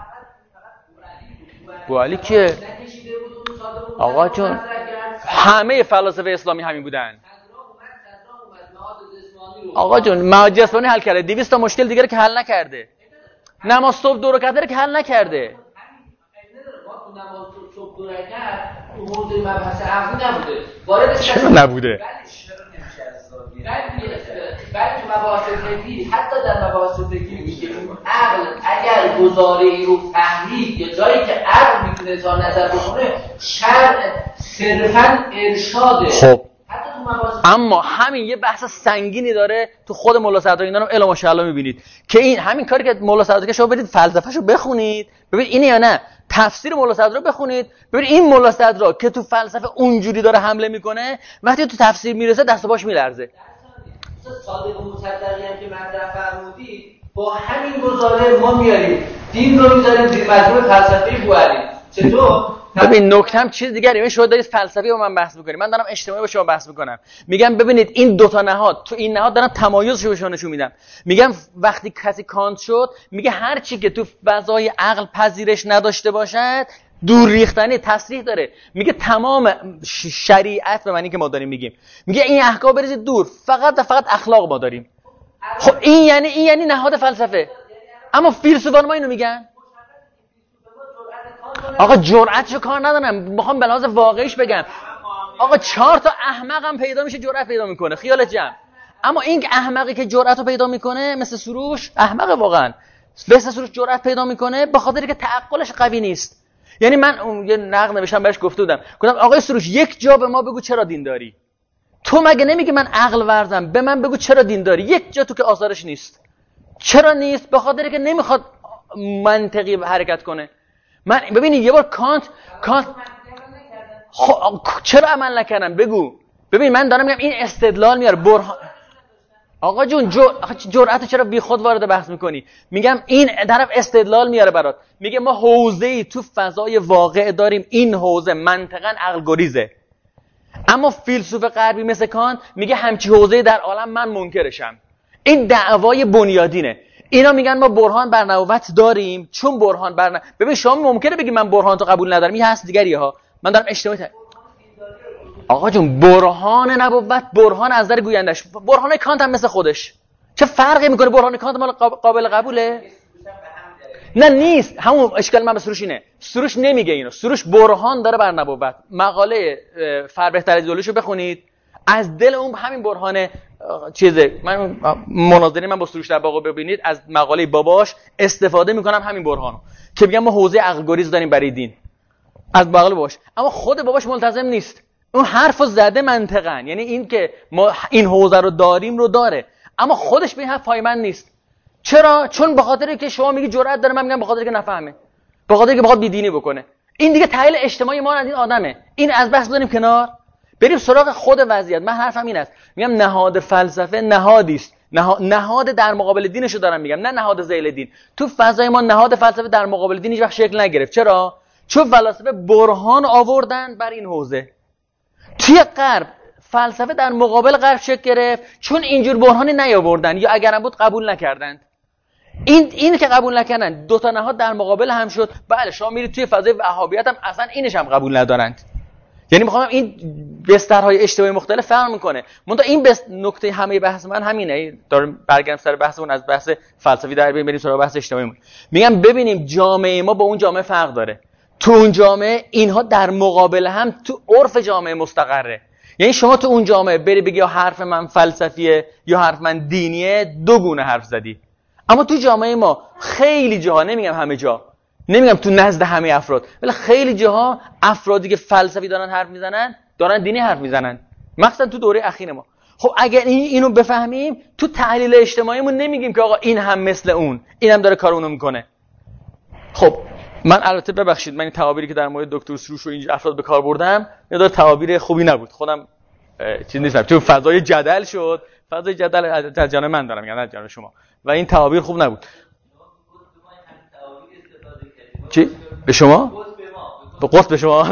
S1: بوالی که آقا جون همه فلاسفه اسلامی همین بودن. آقا جون معاد جسمانی حل کرده، دویست تا مشکل دیگه که حل نکرده. نماز صبح دو رکعت که حل نکرده.
S2: نماز صبح دو رکعت تو حوزه مبحث عقلی نبوده. وارد
S1: چرا نبوده؟
S2: بعد تو مباحث فقهی، حتی در مباحث فقهی میگه عقل اگر گزاره‌ای رو فهمید یا جایی که عقل میتونه اظهار نظر بکنه، شرع صرفاً ارشاده.
S1: خب اما همین یه بحث سنگینی داره تو خود مولا صدرا. اینا رو الا ماشاءالله میبینید که این همین کاری که مولا صدرا که شما برید فلسفه‌شو بخونید ببینید اینه یا نه، تفسیر مولا صدرا بخونید ببینید این مولا صدرا که تو فلسفه اونجوری داره حمله میکنه، وقتی تو تفسیر میرسه دست و باش میلرزه.
S2: صادق مصدقی هم که مطرح فرمودید با همین گزاره ما میاریم دین رو میذاریم زیر مجموعه فلسفه بوعلی. چطور؟
S1: ببین نکتم چیز دیگه. شما دارید فلسفی با من بحث می‌کنید، من دارم اجتماعی با شما بحث می‌کنم. میگم ببینید این دو تا نهاد، تو این نهاد دارم تمایزش رو به شما نشون میدم. میگم وقتی کسی کانت شد میگه هر چی که تو فضای عقل پذیرش نداشته باشد دور ریختنی تصریح داره. میگه تمام شریعت به معنی که ما داریم میگیم، میگه این احکام بریزید دور، فقط و فقط اخلاق ما داریم. خب این یعنی این یعنی نهاد فلسفه. اما فیلسوفان ما اینو میگن. آقا جرأتشو کار ندارم، میخوام به لحاظ واقعیش بگم. آقا چهار تا احمقم پیدا میشه جرأت پیدا میکنه، خیالت جمع. اما این احمقی که جرأتو پیدا میکنه مثل سروش احمق واقعا، مثل سروش جرأت پیدا میکنه به خاطر که تعقلش قوی نیست. یعنی من اون یه نقد نوشتم بهش گفته بودم، گفتم آقای سروش یک جا به ما بگو چرا دین داری. تو مگه نمیگی من عقل ورزم، به من بگو چرا دین داری. یک جا تو که آثارش نیست. چرا نیست؟ به خاطر که نمیخواد منطقی حرکت کنه. من ببینید یه بار کانت کانت خب چرا عمل نکردم بگو. ببین من دارم میگم این استدلال میاره برهان. آقا جون جرأت چرا بی خود وارد بحث میکنی؟ میگم این طرف استدلال میاره برات، میگه ما حوزه‌ای تو فضای واقع داریم، این حوزه منطقاً عقل گریزه. اما فیلسوف غربی مثل کانت میگه همچی حوزه‌ای در عالم من منکرشم. این دعوای بنیادینه. اینا میگن ما برهان بر نبوت داریم چون برهان بر ن... ببین شما ممکنه بگی من برهان تو قبول ندارم، این هست دیگری ها، من دارم اشتباه ت... آقا جون برهان نبوت برهان از نظر گویندش، برهان کانت هم مثل خودش. چه فرقی میکنه؟ برهان کانت مال قابل قبوله؟ نه نیست. همون اشکال من به سروش اینه، سروش نمیگه اینو. سروش برهان داره بر نبوت. مقاله فربهتر ایدئولوژیشو بخونید، از دل اون همین برهان چیزه. من مناظره من با سروش در باغو ببینید، از مقاله باباش استفاده میکنم همین برهانو که میگم ما حوزه عقل گریز داریم برای دین، از مقاله باباش. اما خود باباش ملتزم نیست، اون حرفو زده منطقاً، یعنی این که ما این حوزه رو داریم رو داره، اما خودش به این حرف پایمند نیست. چرا؟ چون به خاطر که شما میگی جرأت داره، من میگم به خاطر که نفهمه، به خاطر که بخواد بیدینی بکنه. این دیگه تحلیل اجتماعی ما از این آدمه. این از بحث بذاریم کنار، بریم سراغ خود وضعیت. من حرفم این است، میگم نهاد فلسفه نهادی است، نهاد در مقابل دینشو دارم میگم، نه نهاد ذیل دین. تو فضای ما نهاد فلسفه در مقابل دین هیچ وقت شکل نگرفت. چرا؟ چون فلاسفه برهان آوردن بر این حوزه. توی غرب فلسفه در مقابل غرب شکل گرفت چون اینجور برهانی نیاوردن، یا اگرم بود قبول نکردند. این این که قبول نکردن، دو تا نهاد در مقابل هم شد. بله شما میرید توی فضای وهابیت هم اصلا اینش هم قبول ندارند. یعنی میخوام این بسترهای اجتماعی مختلف فرق میکنه. منتها این بس نکته همه بحث من همینه. دارم برگردم سر بحثمون از بحث فلسفی در بریم سراغ بحث اجتماعی. میگم ببینیم جامعه ما با اون جامعه فرق داره. تو اون جامعه اینها در مقابل هم تو عرف جامعه مستقره. یعنی شما تو اون جامعه بری بگی یا حرف من فلسفیه یا حرف من دینیه، دو گونه حرف زدی. اما تو جامعه ما خیلی جاها، نمیگم همه جا، نمیگم تو نزد همه افراد، ولی خیلی جاها افرادی که فلسفی دارن حرف میزنن دارن دینی حرف میزنن، مخصوصا تو دوره اخیر ما. خب اگر این اینو بفهمیم، تو تحلیل اجتماعیمون نمیگیم که آقا این هم مثل اون، این هم داره کار اونو میکنه. خب من البته ببخشید، من این تعابیری که در مورد دکتر سروش و این افراد به کار بردم یه تعابیر خوبی نبود، خودم چیز نیستم، چون فضای جدل شد، فضای جدل از جانب من دارم، یعنی از جانب شما، و این تعابیر خوب نبود. چی؟ به شما؟ به قصد به شما؟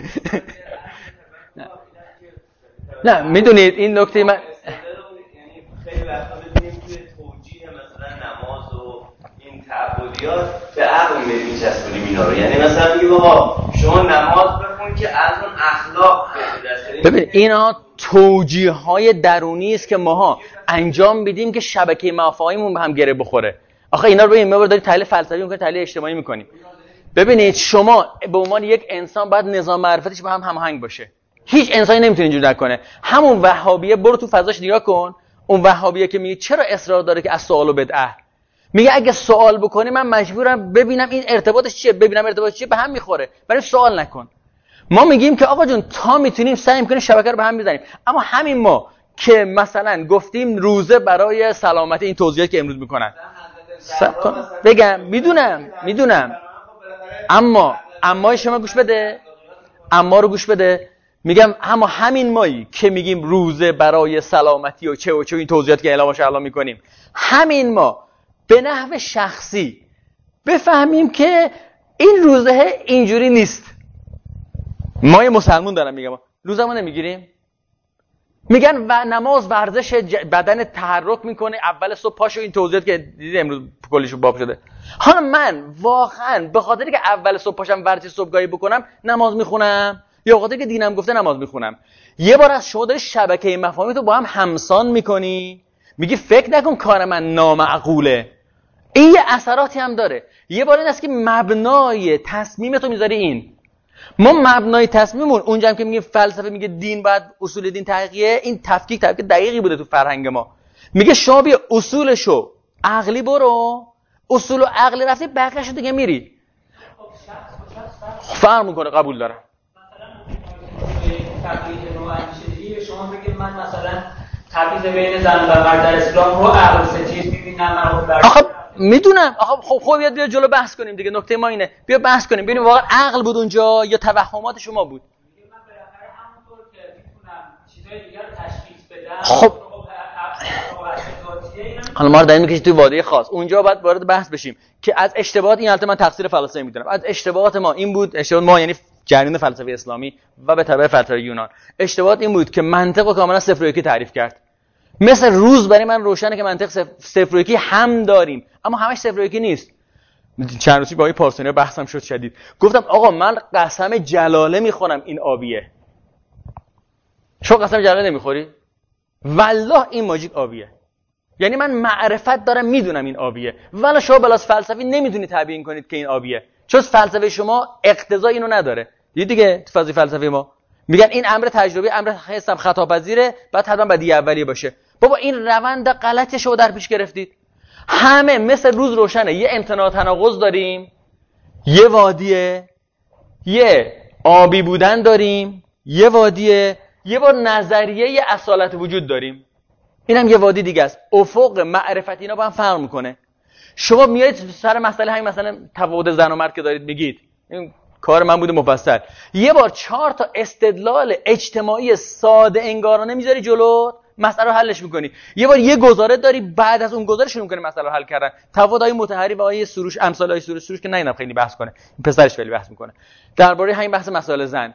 S1: نه میدونید این نکته من
S5: خیلی وقتا ببینیم توی توجیه مثلا نماز و این تعبدیات به عقل میچسبونیم اینا رو. یعنی مثلا میگیم آقا شما نماز بخون که از اون اخلاق دست.
S1: ببین اینا توجیه های درونی است که ماها انجام میدیم که شبکه مفاهیممون به هم گره بخوره. آخه اینا رو ببین، ما داریم تحلیل فلسفی میکنیم، تحلیل اجتماعی میکنیم. ببینید شما به عنوان یک انسان باید نظام معرفتیش با هم هماهنگ باشه. هیچ انسانی نمیتونه اینجوری نکنه. همون وهابیه برو تو فضاش نگاه کن، اون وهابیه که میگه چرا اصرار داره که از سوال و بدعه، میگه اگه سوال بکنی من مجبورم ببینم این ارتباطش چیه، ببینم ارتباطش چیه، به هم میخوره، برای سوال نکن. ما میگیم که آقا جون تا میتونیم سعی میکنیم شبکه رو به هم بزنیم. اما همین ما که مثلا گفتیم روزه برای سلامتی، این توضیحاتی که امروز میکنن بگم، میدونم میدونم اما اما شما گوش بده، اما رو گوش بده. میگم اما همین مایی که میگیم روزه برای سلامتی و چه و چه این توضیحاتی که اعلام شاء الله میکنیم، همین ما به نحو شخصی بفهمیم که این روزه اینجوری نیست. ما یه مسلمون دارم میگم روزمون نمیگیریم، میگن و نماز ورزش بدن تحرک میکنه، اول صبح پاشو، این توضیحات که دیدید امروز کلیشو باب شده. حالا من واقعا به خاطری که اول صبح پاشم ورزش صبحگاهی بکنم نماز میخونم، یا به خاطری که دینم گفته نماز میخونم؟ یه بار از شما داری شبکه مفاهیم تو با هم همسان میکنی، میگی فکر نکن کار من نامعقوله. این یه اثراتی هم داره. یه بار این است که مبنای تصمیم تو میذاری این. ما مبنای تصمیممون اونجا هم که میگه فلسفه میگه دین باید اصول دین تحقیقه، این تفکیک تفکیک دقیقی بوده تو فرهنگ ما. میگه شما بیا اصولشو عقلی برو، اصول و عقلی رفتی بقیه‌شو دیگه میری. فرق میکنه، قبول دارم.
S3: تبعیض نوع اندیشگی شما بگید من مثلا تبعیض بین زن و مرد در اسلام رو عقل ستیز می‌بینم، من رو
S1: آخه میدونم. آخه خب خب بیاد بیا جلو بحث کنیم دیگه. نکته ما اینه بیا بحث کنیم ببینیم واقعا عقل بود اونجا یا توهمات شما بود.
S3: من بالاخره همونطور که میتونم چیزای دیگر رو تشخیص بدم.
S1: خب حالا ما رو داریم می‌کشید توی واده خاص، اونجا باید وارد بحث بشیم که از اشتباهات این، البته من تفسیر فلسفه میدونم، از اشتباهات ما این بود، اشتباهات ما یعنی جریان فلسفه اسلامی و به تبع فلسفه یونان، اشتباهات این بود که منطق رو کاملا صفر و یکی تعریف کرد. مثل روز برای من روشنه که منطق صفر و یکی هم داریم، اما همش صفر و یکی نیست. چند روزی با این پارسانی بحثم شد شدید، گفتم آقا من قسم جلاله میخورم این آبیه. شو قسم جلاله نمیخوری؟ والله این ماجیک آبیه. یعنی من معرفت دارم میدونم این آبیه، ولی شما بلاس فلسفی نمیدونی تبیین کنید که این آبیه، چون فلسفه شما اقتضا اینو نداره. دیدی دیگه تو فلسفه فلسفه ما میگن این امر تجربی، امر حساب خطا پذیره، بعد حتما بدیهه اولیه باشه. بابا این روند غلطش رو در پیش گرفتید. همه مثل روز روشنه، یه امتناع تناقض داریم، یه وادیه، یه آبی بودن داریم، یه وادیه، یه بار نظریه یه اصالت وجود داریم، اینم یه وادی دیگه است. افق معرفت اینا با هم فرق میکنه. شما میایید سر مسئله همین مثلا تفاوت زن و مرد که دارید میگید، این کار من بوده مفصل، یه بار چهار تا استدلال اجتماعی ساده انگارانه میذاری جلو، مسئله رو حلش میکنی. یه بار یه گزاره داری، بعد از اون گزاره شروع میکنی مسئله رو حل کردن. تفاوت های متحری و های سروش، امثال های سروش سروش که نینم خیلی بحث کنه، این پسرش خیلی بحث میکنه درباره همین بحث مسائل زن.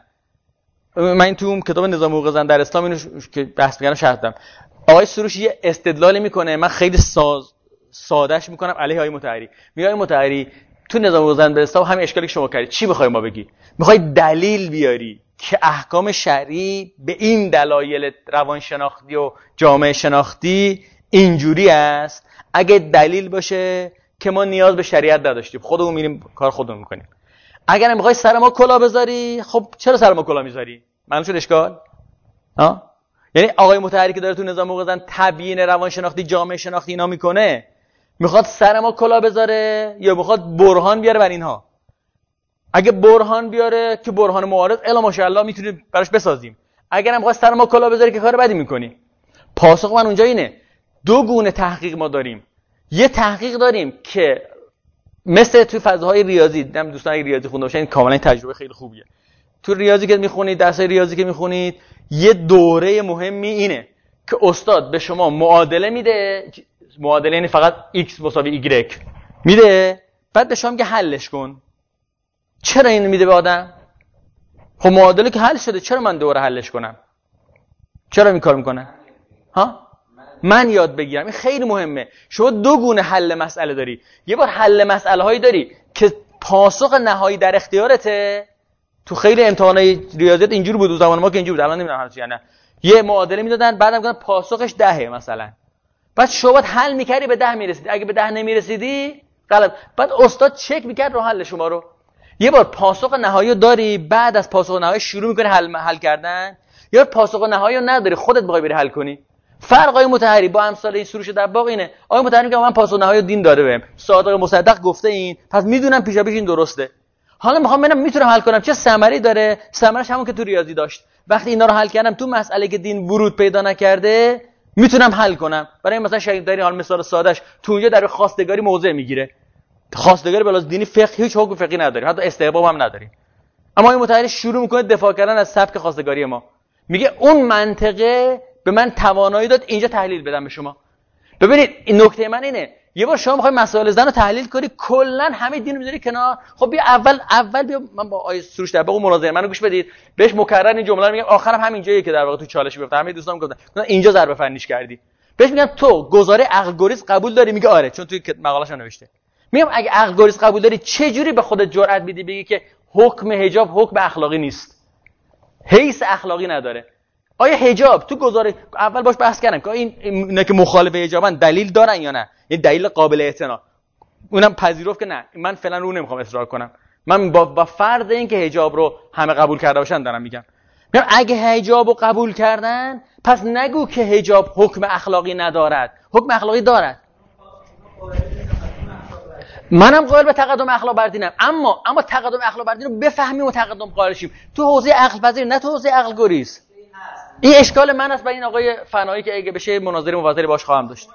S1: من تو کتاب نظام حقوق زن در اسلام اینو که بحث می‌کردم شرح دادم. آقای سروش یه استدلالی میکنه، من خیلی ساز سادهش میکنم علیه های متحری. میگه های متحری تو نظام حقوق زن در اسلام همین اشکالی که شما کردید، چی میخوای ما بگی؟ میخوای دلیل بیاری که احکام شرعی به این دلایل روانشناختی و جامعه شناختی اینجوری است، اگه دلیل باشه که ما نیاز به شریعت نداشتیم، خودمون میریم کار خودمون میکنیم. اگر میخوای سر ما کلا بذاری، خب چرا سر ما کلا میذاری؟ معلوم شد اشکال؟ ها؟ یعنی آقای متحری که داره تو نظام حقوق زن تبیین روانشناختی، جامعه شناختی اینا میکنه، میخواد سر ما کلا بذاره یا میخواد برهان بیاره بر اینها؟ اگه برهان بیاره که برهان معارض الا ماشاءالله میتونیم براش بسازیم. اگر هم میخواد سر ما کلا بذاره که کار بدی میکنی. پاسخ من اونجا اینه، دو گونه تحقیق ما داریم. یه تحقیق داریم که مثل تو فضاهای ریاضی، دیدم دوستان اگه ریاضی خونده باشن این کاملا تجربه خیلی خوبیه. تو ریاضی که میخونید، درسای ریاضی که میخونید، یه دوره مهمی اینه که استاد به شما معادله میده، معادله یعنی فقط x مساوی y میده، بعد به شما میگه حلش کن. چرا اینو میده به آدم؟ خب معادله که حل شده، چرا من دوباره حلش کنم؟ چرا این کار میکنه؟ ها؟ من یاد بگیرم. این خیلی مهمه. شما دو گونه حل مسئله داری. یه بار حل مسئله هایی داری که پاسخ نهایی در اختیارته. تو خیلی امتحانات ریاضیات اینجوری بود، زمان ما که اینجوری بود، الان نمیدونم هست یا نه. یه معادله میدادن، بعدم میگن پاسخش دهه مثلا. بعد شما باید حل میکردی به ده میرسیدی. اگه به ده نمیرسیدی غلط. بعد استاد چک میکرد رو حل شما رو. یه بار پاسخ نهایی داری، بعد از پاسخ نهایی شروع میکنی حل حل کردن، یا پاسخ نهایی رو نداری، خودت میخوای بری حل کنی. فرق آقای مطهری با امثال این سروش دباغ اینه. آقای مطهری میگه من پاسخ نهایی دین داره بهم، صادق مصدق گفته این، پس میدونم پیشا پیش این درسته. حالا میخوام ببینم میتونم حل کنم، چه ثمری داره؟ ثمرش همون که تو ریاضی داشت. وقتی اینا رو حل کردم تو مسئله که دین ورود پیدا نکرده، میتونم حل کنم. برای مثلا شاید در حال مثال سادهش تو اونجا در خواستگاری موضع میگیره. خواستگاری بلاز دینی فقه هیچ حکم فقهی نداریم، حتی استحباب هم نداریم. اما این متحری شروع میکنه دفاع کردن از سبک خواستگاری ما. میگه اون منطقه به من توانایی داد اینجا تحلیل بدم به شما. ببینید این نکته من اینه یه بار شما میخوای مسائل زن رو تحلیل کنی کلا همه دین رو میذاری کنار. خب بیا اول اول بیا من با آیه سروش در واقع مناظره منو گوش بدید، بهش مکرر این جمله رو میگم، آخرم همین جاییه که در واقع تو چالش میگفتم. همه دوستان گفتن اینجا ضربه فنیش کردی. بهش میگم تو گزاره عقل گریز قبول داری؟ میگه آره، چون توی مقاله‌اش نوشته. میگم اگه عقل گریز قبول داری چه جوری به خودت جرأت میدی بگی که حکم حجاب حکم اخلاقی نیست، حیث اخلاقی نداره؟ آیا حجاب تو گزاره اول باش بحث کردم که این اینا که مخالف حجابن دلیل دارن یا نه، این دلیل قابل اعتنا. اونم پذیرفت که نه من فعلا رو نمیخوام اصرار کنم، من با, با فرض این که حجاب رو همه قبول کرده باشن دارم میگم. میگم اگه حجاب رو قبول کردن پس نگو که حجاب حکم اخلاقی ندارد، حکم اخلاقی دارد. منم قائل به تقدم اخلاق بر دینم، اما اما تقدم اخلاق بر دین رو بفهمیم و تقدم قائل شیم تو حوزه عقل پذیر، نه تو حوزه عقل گریز. این اشکال من است با این آقای فنایی که اگه بشه مناظره مفصلی باش خواهم داشت.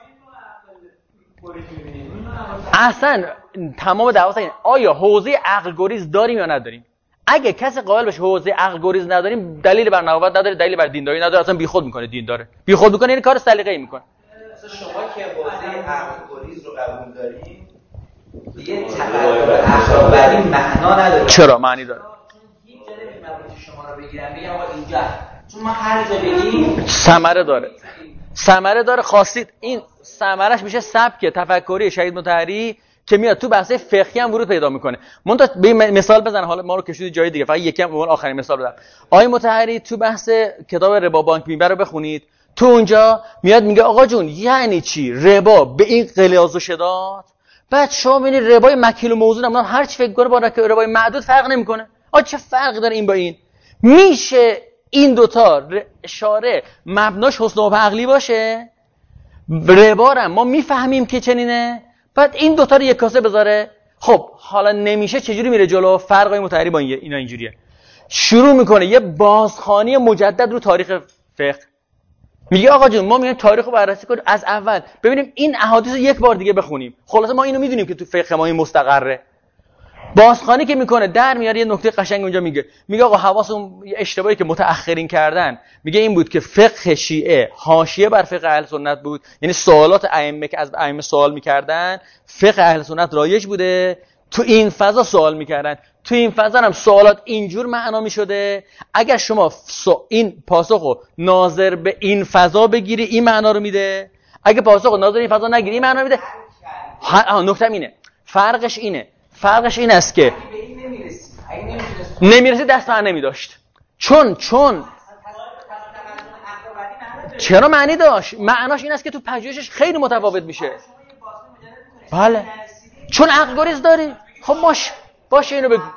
S1: اصلا تمام دعوا اینه آیا حوزه عقل گریز داریم یا نداریم. اگه کسی قائل بشه حوزه عقل گریز نداریم، دلیل بر نبوت نداره، دلیل بر دینداری نداره، اصلا بیخود میکنه دین داره، بیخود میکنه، این کار سلیقه‌ای میکنه.
S4: مثلا شما که حوزه عقل گریز رو قبول دارید دیگه تقدم اخلاق بر این معنا نداره.
S1: چرا معنی داره؟
S4: هیچ جا نمی‌تونم شما رو بگیرم بگم آقا اینجا، چون ما هر جا بگیم
S1: ثمره داره، ثمره داره. خواستید این ثمرش میشه سبک تفکری شهید مطهری که میاد تو بحث فقهی هم ورود پیدا میکنه. من تا به مثال بزن، حالا ما رو کشید جای دیگه، فقط یکم به عنوان آخرین مثال بدم. آقای مطهری تو بحث کتاب ربا بانک میبره بخونید، تو اونجا میاد میگه آقا جون یعنی چی ربا به این غلاظ و شداد؟ بعد شما میبینید ربای مکیل و موزون هم هر چی فکر کنه با ربای معدود فرق نمیکنه. آ چه فرقی داره این با این؟ میشه این دوتا اشاره مبناش حسن و عقلی باشه؟ ربا رو ما میفهمیم که چنینه، بعد این دوتا رو یک کاسه بذاره. خب حالا نمیشه، چجوری میره جلو؟ فرقای متحری با اینا اینجوریه، شروع میکنه یه بازخوانی مجدد رو تاریخ فقه. میگه آقا جون ما میایم تاریخ رو بررسی کنیم از اول، ببینیم این احادیث رو یک بار دیگه بخونیم. خلاصه ما اینو میدونیم که تو فقه ما این مستقره. بازخوانی که میکنه در میاره یه نکته قشنگ اونجا میگه، میگه آقا حواسون اشتباهی که متأخرین کردن میگه این بود که فقه شیعه حاشیه بر فقه اهل سنت بود، یعنی سوالات ائمه که از ائمه سوال میکردن فقه اهل سنت رایج بوده، تو این فضا سوال میکردن، تو این فضا هم سوالات اینجور معنا میشده. اگر شما این پاسخو ناظر به این فضا بگیری این معنا رو میده، اگه پاسخو ناظر به این فضا نگیری این معنا رو میده. ها نکته اینه، فرقش اینه فرقش این است که نمیرسی دست من نمیداشت. چون چون چرا معنی داشت؟ معناش این است که تو پژوهشش خیلی متفاوت میشه. بله چون عقل گریز داری. خب باش باشه اینو بگو.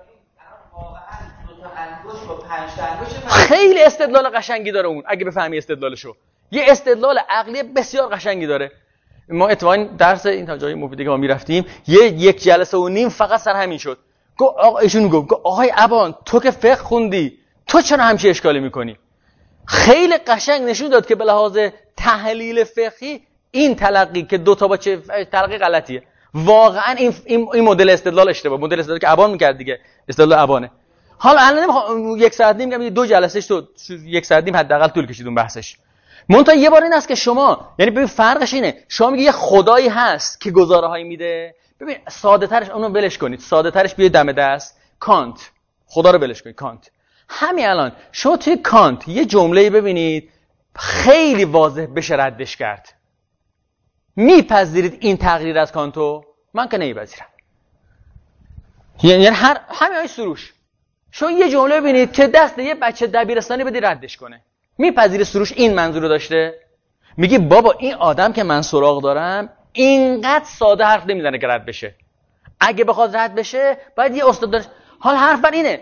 S1: خیلی استدلال قشنگی داره اون، اگه بفهمی استدلالشو. یه استدلال عقلی بسیار قشنگی داره. ما اتفاقا درس این تا جای مفیدی که ما میرفتیم یه یک جلسه و نیم فقط سر همین شد. گفت آقا ایشون گفت آقای ابان تو که فقه خوندی تو چرا همچین اشکالی میکنی؟ خیلی قشنگ نشون داد که به لحاظ تحلیل فقهی این تلقی که دو تا با چه تلقی غلطیه. واقعا این این مدل استدلال اشتباه، مدل استدلالی که ابان میکرد دیگه استدلال ابانه. حالا الان نمیخوام یک ساعت نیم میگم دو جلسهش تو یک ساعت نیم حداقل طول کشید اون بحثش. منتها یه بار این است که شما یعنی ببین فرقش اینه، شما میگه یه خدایی هست که گزاره هایی میده. ببین ساده ترش اونو ولش کنید، ساده ترش بیاید دم دست کانت، خدا رو ولش کنید کانت. همین الان شما توی کانت یه جمله‌ای ببینید خیلی واضح بشه ردش کرد. میپذیرید این تقریر از کانتو؟ من که نمیپذیرم. یعنی هر همین های سروش شما یه جمله ببینید که دست یه بچه دبیرستانی بدی ردش کنه، میپذیری سروش این منظور رو داشته؟ میگی بابا این آدم که من سراغ دارم اینقدر ساده حرف نمیزنه که رد بشه، اگه بخواد رد بشه باید یه استاد داشت. حال حرف بر اینه،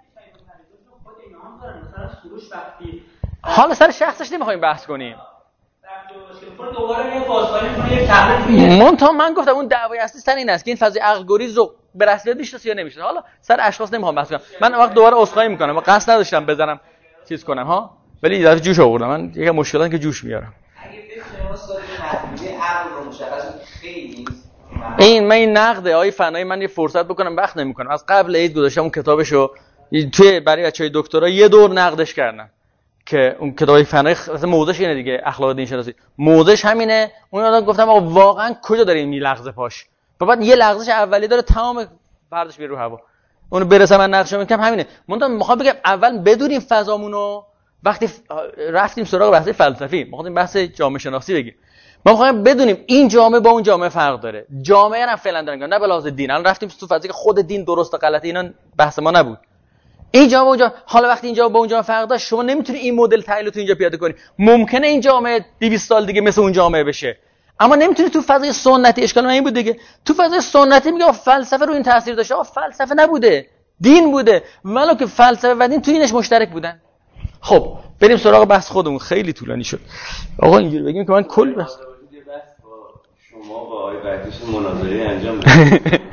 S1: حالا سر شخصش نمیخوایم بحث کنیم. منتها من گفتم اون دعوای اصلی سر این است که این فضای عقل گریز رو به رسمیت میشناسه یا نمیشناسه. حالا سر اشخاص نمیخوام بحث کنم. من وقت دوباره عذرخواهی میکنم، من قصد نداشتم بزنم چیز کنم ها، ولی یه دفعه جوش آوردم. من یه مشکلاتی که جوش میارم.
S4: اگه بتونیم استاد محدوده عقل رو مشخص خیلی
S1: این من این نقده آقای فنایی من یه فرصت بکنم وقت نمیکنم. از قبل عید گذاشتم اون کتابشو توی برای بچهای دکترا یه دور نقدش کردم که اون کتابای فنی مثلا موضوعش اینه دیگه، اخلاق دین شناسی موضوعش همینه. اون آدم گفتم آقا واقعا کجا داره این میلغزه پاش، بعد یه لغزش اولی داره تمام برداشت میره رو هوا. اونو برسه من نقشه میگم همینه. من میخوام بگم اول بدونیم فضامونو. وقتی رفتیم سراغ بحث فلسفی میخوایم بحث جامعه شناسی بگیم، ما میخوایم بدونیم این جامعه با اون جامعه فرق داره. جامعه هم فعلا دارن نه به لحاظ دین. الان رفتیم تو فضایی که خود دین درست و غلطه اینا بحث ما نبود. این جامعه اونجا، حالا وقتی اینجا با اون جامعه فرق داشت شما نمیتونی این مدل تحلیل تو اینجا پیاده کنی. ممکنه این جامعه دویست سال دیگه مثل اون جامعه بشه، اما نمیتونی تو فضای سنتی. اشکال من این بود دیگه، تو فضای سنتی میگه فلسفه رو این تاثیر داشته. آقا فلسفه نبوده، دین بوده، ولو که فلسفه و دین تو اینش مشترک بودن. خب بریم سراغ بحث خودمون، خیلی طولانی شد. آقا اینجوری بگیم که من کل بحث
S5: شما با آقای بردیش مناظره انجام بدید.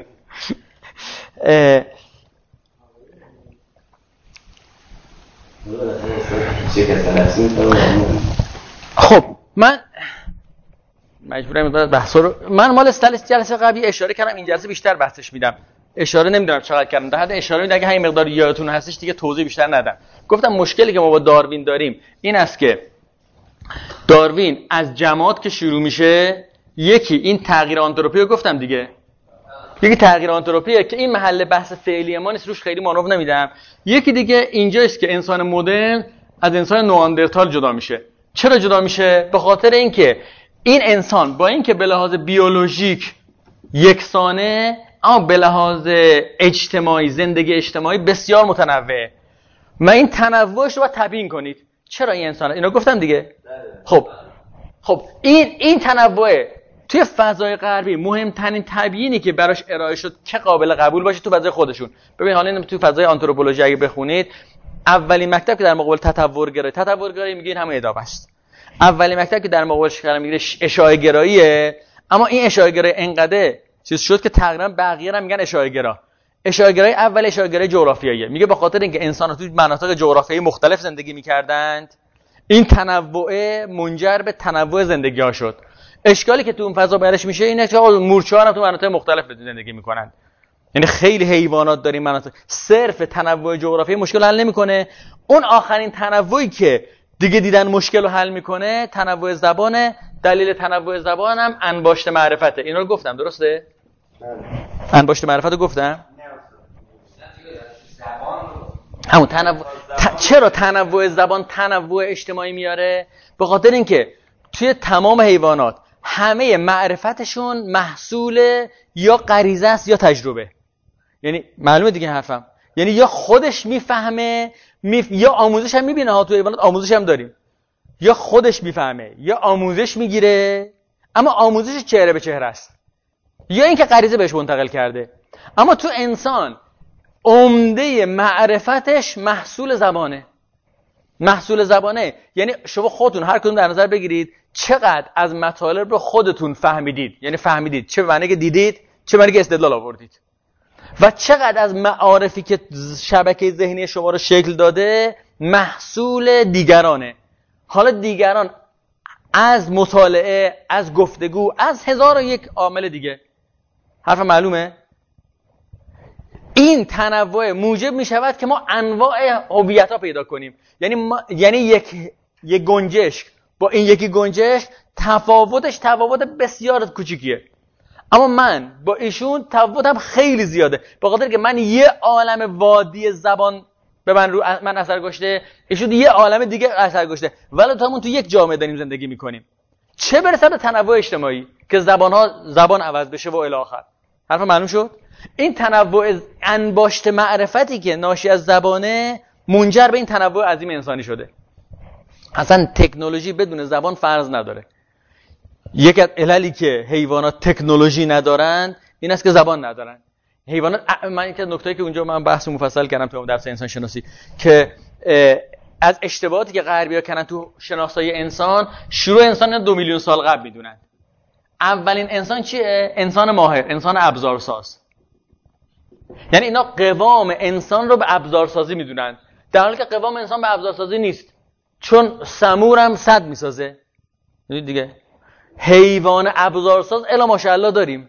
S1: خب من مجبورم این بحثا رو، من مال استلس جلسه قبلی اشاره کردم، این جلسه بیشتر بحثش میدم. اشاره نمیدونم چقدر کردم، در حد اشاره میدم اگه همین مقدار یادتون هستش دیگه توضیح بیشتر ندم. گفتم مشکلی که ما با داروین داریم این است که داروین از جماعت که شروع میشه، یکی این تغییر آنتروپی رو گفتم دیگه، یکی تغییر آنتروپیه که این محل بحث فعلی ما نیست، روش خیلی مانور نمیدم. یکی دیگه اینجاست که انسان مدرن از انسان نواندرتال جدا میشه. چرا جدا میشه؟ به خاطر اینکه این انسان با اینکه به لحاظ بیولوژیک یکسانه، اما به لحاظ اجتماعی، زندگی اجتماعی بسیار متنوعه. و این تنوعش رو باید تبیین کنید. چرا این انسان؟ اینا گفتم دیگه. خب خب این این تنوع توی فضای غربی مهمترین تبیینی که براش ارائه شد که قابل قبول باشه تو فضای خودشون. ببین حالا تو فضای آنتروپولوژی اگه بخونید، اولین مکتب که در مقابل تطورگرایی، تطورگرایی میگین همون ادامه است. اولین مکتب که در مقابلش قرار میگیره اشاعه گراییه، اما این اشاعه گرایی انقدر چیز شد که تقریبا بقیه هم میگن اشاعه گرا. اشاعه گرایی اول اشاعه گرایی جغرافیاییه، میگه به خاطر اینکه انسان‌ها تو مناطق جغرافیایی مختلف زندگی می‌کردند، این تنوع منجر به تنوع زندگی‌ها شد. اشکالی که تو اون فضا برش میشه اینه که مورچه‌ها هم تو مناطق مختلف زندگی می‌کنن. یعنی خیلی حیوانات داریم مناطق، صرف تنوع جغرافیایی مشکل حل نمی‌کنه. اون آخرین تنوعی که دیگه دیدن مشکل رو حل می‌کنه تنوع زبانه. دلیل تنوع زبان هم انباشت معرفته. اینا رو گفتم درسته؟ انباشت معرفت رو گفتم؟ همون تنوع. ت... چرا تنوع زبان تنوع اجتماعی میاره؟ به خاطر اینکه توی تمام حیوانات همه معرفتشون محصول یا غریزه است یا تجربه. یعنی معلومه دیگه حرفم، یعنی یا خودش میفهمه میف... یا آموزش هم میبینه ها. توی حیوانات آموزش هم داریم، یا خودش میفهمه یا آموزش میگیره، اما آموزش چهره به چهره است، یا اینکه غریزه بهش منتقل کرده. اما تو انسان عمده معرفتش محصول زبانه. محصول زبانه یعنی شما خودتون هر کدوم در نظر بگیرید چقدر از مطالب رو خودتون فهمیدید. یعنی فهمیدید چه معنی که دیدید، چه معنی که استدلال آوردید، و چقدر از معارفی که شبکه ذهنی شما رو شکل داده محصول دیگرانه. حالا دیگران از مطالعه، از گفتگو، از هزار و یک عامل دیگه. حرف معلومه؟ این تنوع موجب می شود که ما انواع هویت‌ها پیدا کنیم. یعنی ما، یعنی یک یک گنجشک با این یکی گنجشک تفاوتش تفاوت بسیار کوچیکیه، اما من با ایشون تفاوتم خیلی زیاده، به خاطر که من یه عالم وادی زبان به من رو من اثر گذاشته، ایشون یه عالم دیگه اثر گذاشته، ولی تو همون تو یک جامعه داریم زندگی میکنیم. چه برسه به تنوع اجتماعی که زبان‌ها زبان عوض بشه و الی آخر. حرف معلوم شد؟ این تنوع انباشت معرفتی که ناشی از زبانه منجر به این تنوع عظیم انسانی شده. اصلا تکنولوژی بدون زبان فرض نداره. یک از عللی که حیوانات تکنولوژی ندارن این است که زبان ندارن. حیوانات، من یک از نکته‌ای که اونجا من بحث مفصل کردم تو درس انسان شناسی که از اشتباهاتی که غربی‌ها کردن تو شناسایی انسان، شروع انسان دو میلیون سال قبل میدونن. اولین انسان چیه؟ انسان ماهر، انسان ابزارساز. یعنی اینا قوام انسان رو به ابزارسازی میدونن، در حالی که قوام انسان به ابزارسازی نیست، چون سمور هم صد میسازه. میدونید دیگه حیوان ابزارساز الا ماشاءالله داریم.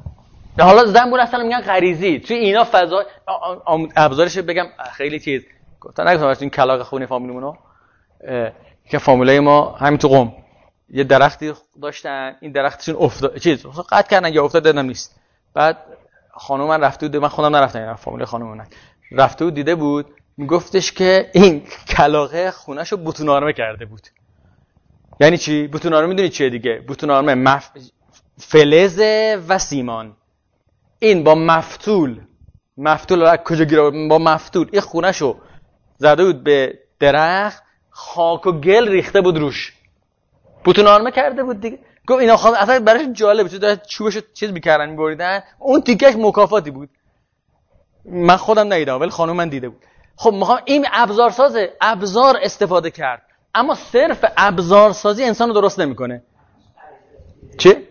S1: حالا زنبور اصلا میگن غریزی، توی اینا فضا ابزارش بگم خیلی چیز گفتن نگفتم این کلاغ خونه فامیلیمونو که فامیلای ما همین تو قم یه درختی داشتن، این درختشون افتاد چیز قطع کردن یا افتاد دیدم نیست. بعد خانم من رفته بود، من خودم نرفتم، این فامیل خانم من رفته بود دیده بود، میگفتش که این کلاغه خونه‌شو بوتون آرمه کرده بود. یعنی چی؟ بوتون آرمه میدونی چیه دیگه؟ بوتون آرمه مف... فلز و سیمان. این با مفتول مفتول کجا گیره با مفتول این خونه‌شو زده بود به درخت، خاک و گل ریخته بود روش، بوتون آرمه کرده بود دیگه. گفت اینا خواهم اصلا براش جالبه، چون چوبشو چیز میکردن میبریدن، اون تیکش مکافاتی بود. من خودم ندیدم ولی خانم من دیده بود. خب میخوام این ابزار سازه، ابزار استفاده کرد، اما صرف ابزار سازی انسانو درست نمیکنه. چه؟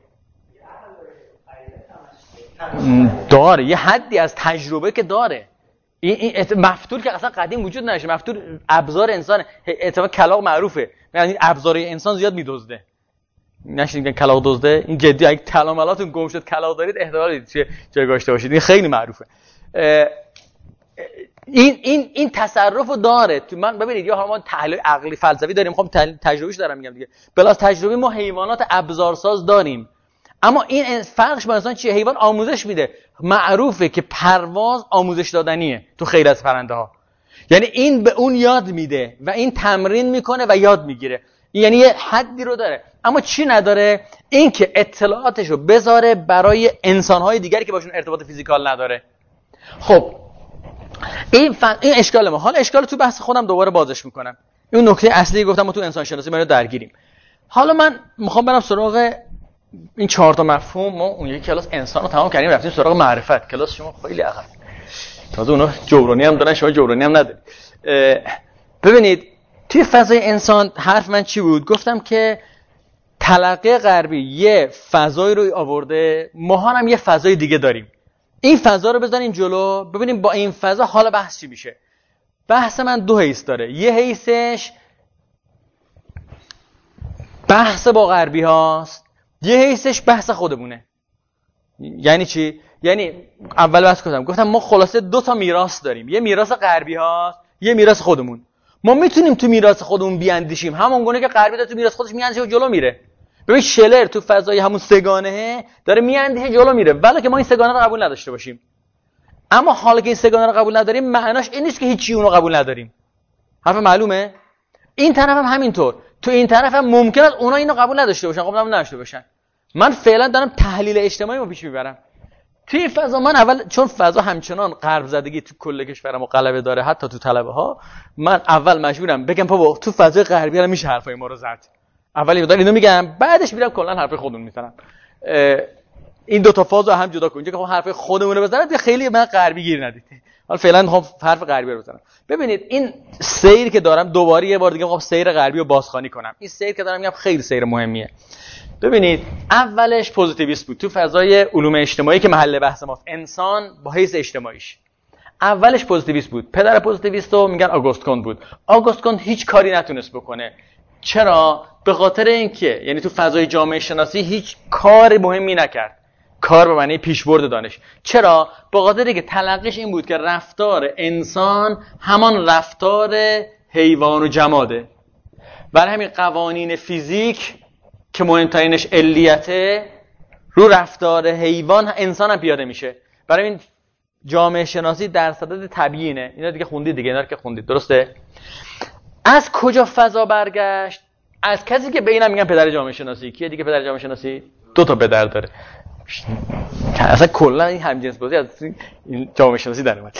S1: داره یه حدی از تجربه که داره. این این مفتول که اصلا قدیم وجود نداشته، مفتول ابزار انسانه. اتفاقا کلاغ معروفه، یعنی ابزار انسان زیاد میدزده. نشین کلاغ دزده، این جدی اگه تلاملاتون گم شد کلاغ دارید احتمال دارید چه جای گذاشته باشید. این خیلی معروفه. این این این تصرفو داره. تو من ببینید یا ما تحلیل عقلی فلسفی داریم، میخوام تجربیش دارم میگم دیگه. بلاس تجربی ما حیوانات ابزارساز داریم، اما این فرقش با انسان چیه؟ حیوان آموزش میده. معروفه که پرواز آموزش دادنیه تو خیلی از پرنده ها. یعنی این به اون یاد میده و این تمرین میکنه و یاد میگیره. یعنی یه حدی رو داره، اما چی نداره؟ این که اطلاعاتشو بذاره برای انسانهای دیگری که باشون ارتباط فیزیکال نداره. خب این فن... این اشکال ما. حالا اشکال تو بحث خودم دوباره بازش میکنم. این نکته اصلی گفتم ما تو انسان شناسی ما رو درگیریم. حالا من میخوام برم سراغ این چهار تا مفهوم. ما اون یکی کلاس انسان رو تمام کردیم، رفتیم سراغ معرفت. کلاس شما خیلی عقب، تازه اونا جبرانی هم دارن، شما جبرانی هم ندارید. ببینید توی فضای انسان حرف من چی بود؟ گفتم که تلقی غربی یه فضایی رو آورده، ما هم یه فضای دیگه داریم. این فضا رو بزنیم جلو، ببینیم با این فضا حالا بحث چی میشه. بحث من دو حیث داره. یه حیثش بحث با غربی هاست، یه حیثش بحث خودمونه. یعنی چی؟ یعنی اول بحث کردم، گفتم ما خلاصه دو تا میراث داریم، یه میراث غربی هاست، یه میراث خودمون. ما میتونیم تو میراث خودمون بیاندیشیم همون گونه که غربی داره تو میراث خودش میاندیشه و جلو میره. ببین شلر تو فضای همون سگانه داره میاندیشه جلو میره، ولی که ما این سگانه رو قبول نداشته باشیم. اما حالا که این سگانه رو قبول نداریم معناش این نیست که هیچی اون رو قبول نداریم. حرف معلومه؟ این طرف هم همینطور. تو این طرف هم ممکن است اونا اینو قبول نداشته باشن، قبول نداشته باشن. من فعلا دارم تحلیل اجتماعی رو پیش میبرم. توی فضا من اول، چون فضا همچنان غرب زدگی تو کل کشورم و غلبه داره حتی تو طلبه ها، من اول مجبورم بگم بابا تو فضای غربی هم میشه حرفای ما رو زد. اول اینو اینو میگم، بعدش میرم کلا حرفای خودمون میزنم. این دو تا فاز رو هم جدا کنید که حرفای خودمون رو بزنید، خیلی من غربی گیر ندید. حالا فعلا میخوام حرف غربی رو بزنم. ببینید این سیر که دارم دوباره یه بار دیگه میخوام سیر غربی رو بازخوانی کنم. این سیر که دارم میگم خیلی سیر مهمیه. ببینید اولش پوزیتیویست بود تو فضای علوم اجتماعی که محل بحث ماست، انسان با حیث اجتماعیش. اولش پوزیتیویست بود. پدر پوزیتیویست رو میگن آگوست کونت بود. آگوست کونت هیچ کاری نتونست بکنه. چرا؟ به خاطر اینکه یعنی تو فضای جامعه شناسی هیچ کار مهمی نکرد. کار به معنی پیشبرد دانش. چرا؟ به خاطر اینکه تلقیش این بود که رفتار انسان همان رفتار حیوان و جماده. برای همین قوانین فیزیک که مهمترینش علیته رو رفتار حیوان انسان هم پیاده میشه. برای این جامعه شناسی در صدد تبیینه. اینا دیگه خوندید دیگه، اینا رو که خوندید، درسته؟ از کجا فضا برگشت؟ از کسی که به اینم میگن پدر جامعه شناسی. کیه دیگه پدر جامعه شناسی؟ دو تا پدر داره. اصلا کلا این همجنس بازی از این جامعه شناسی در اومد.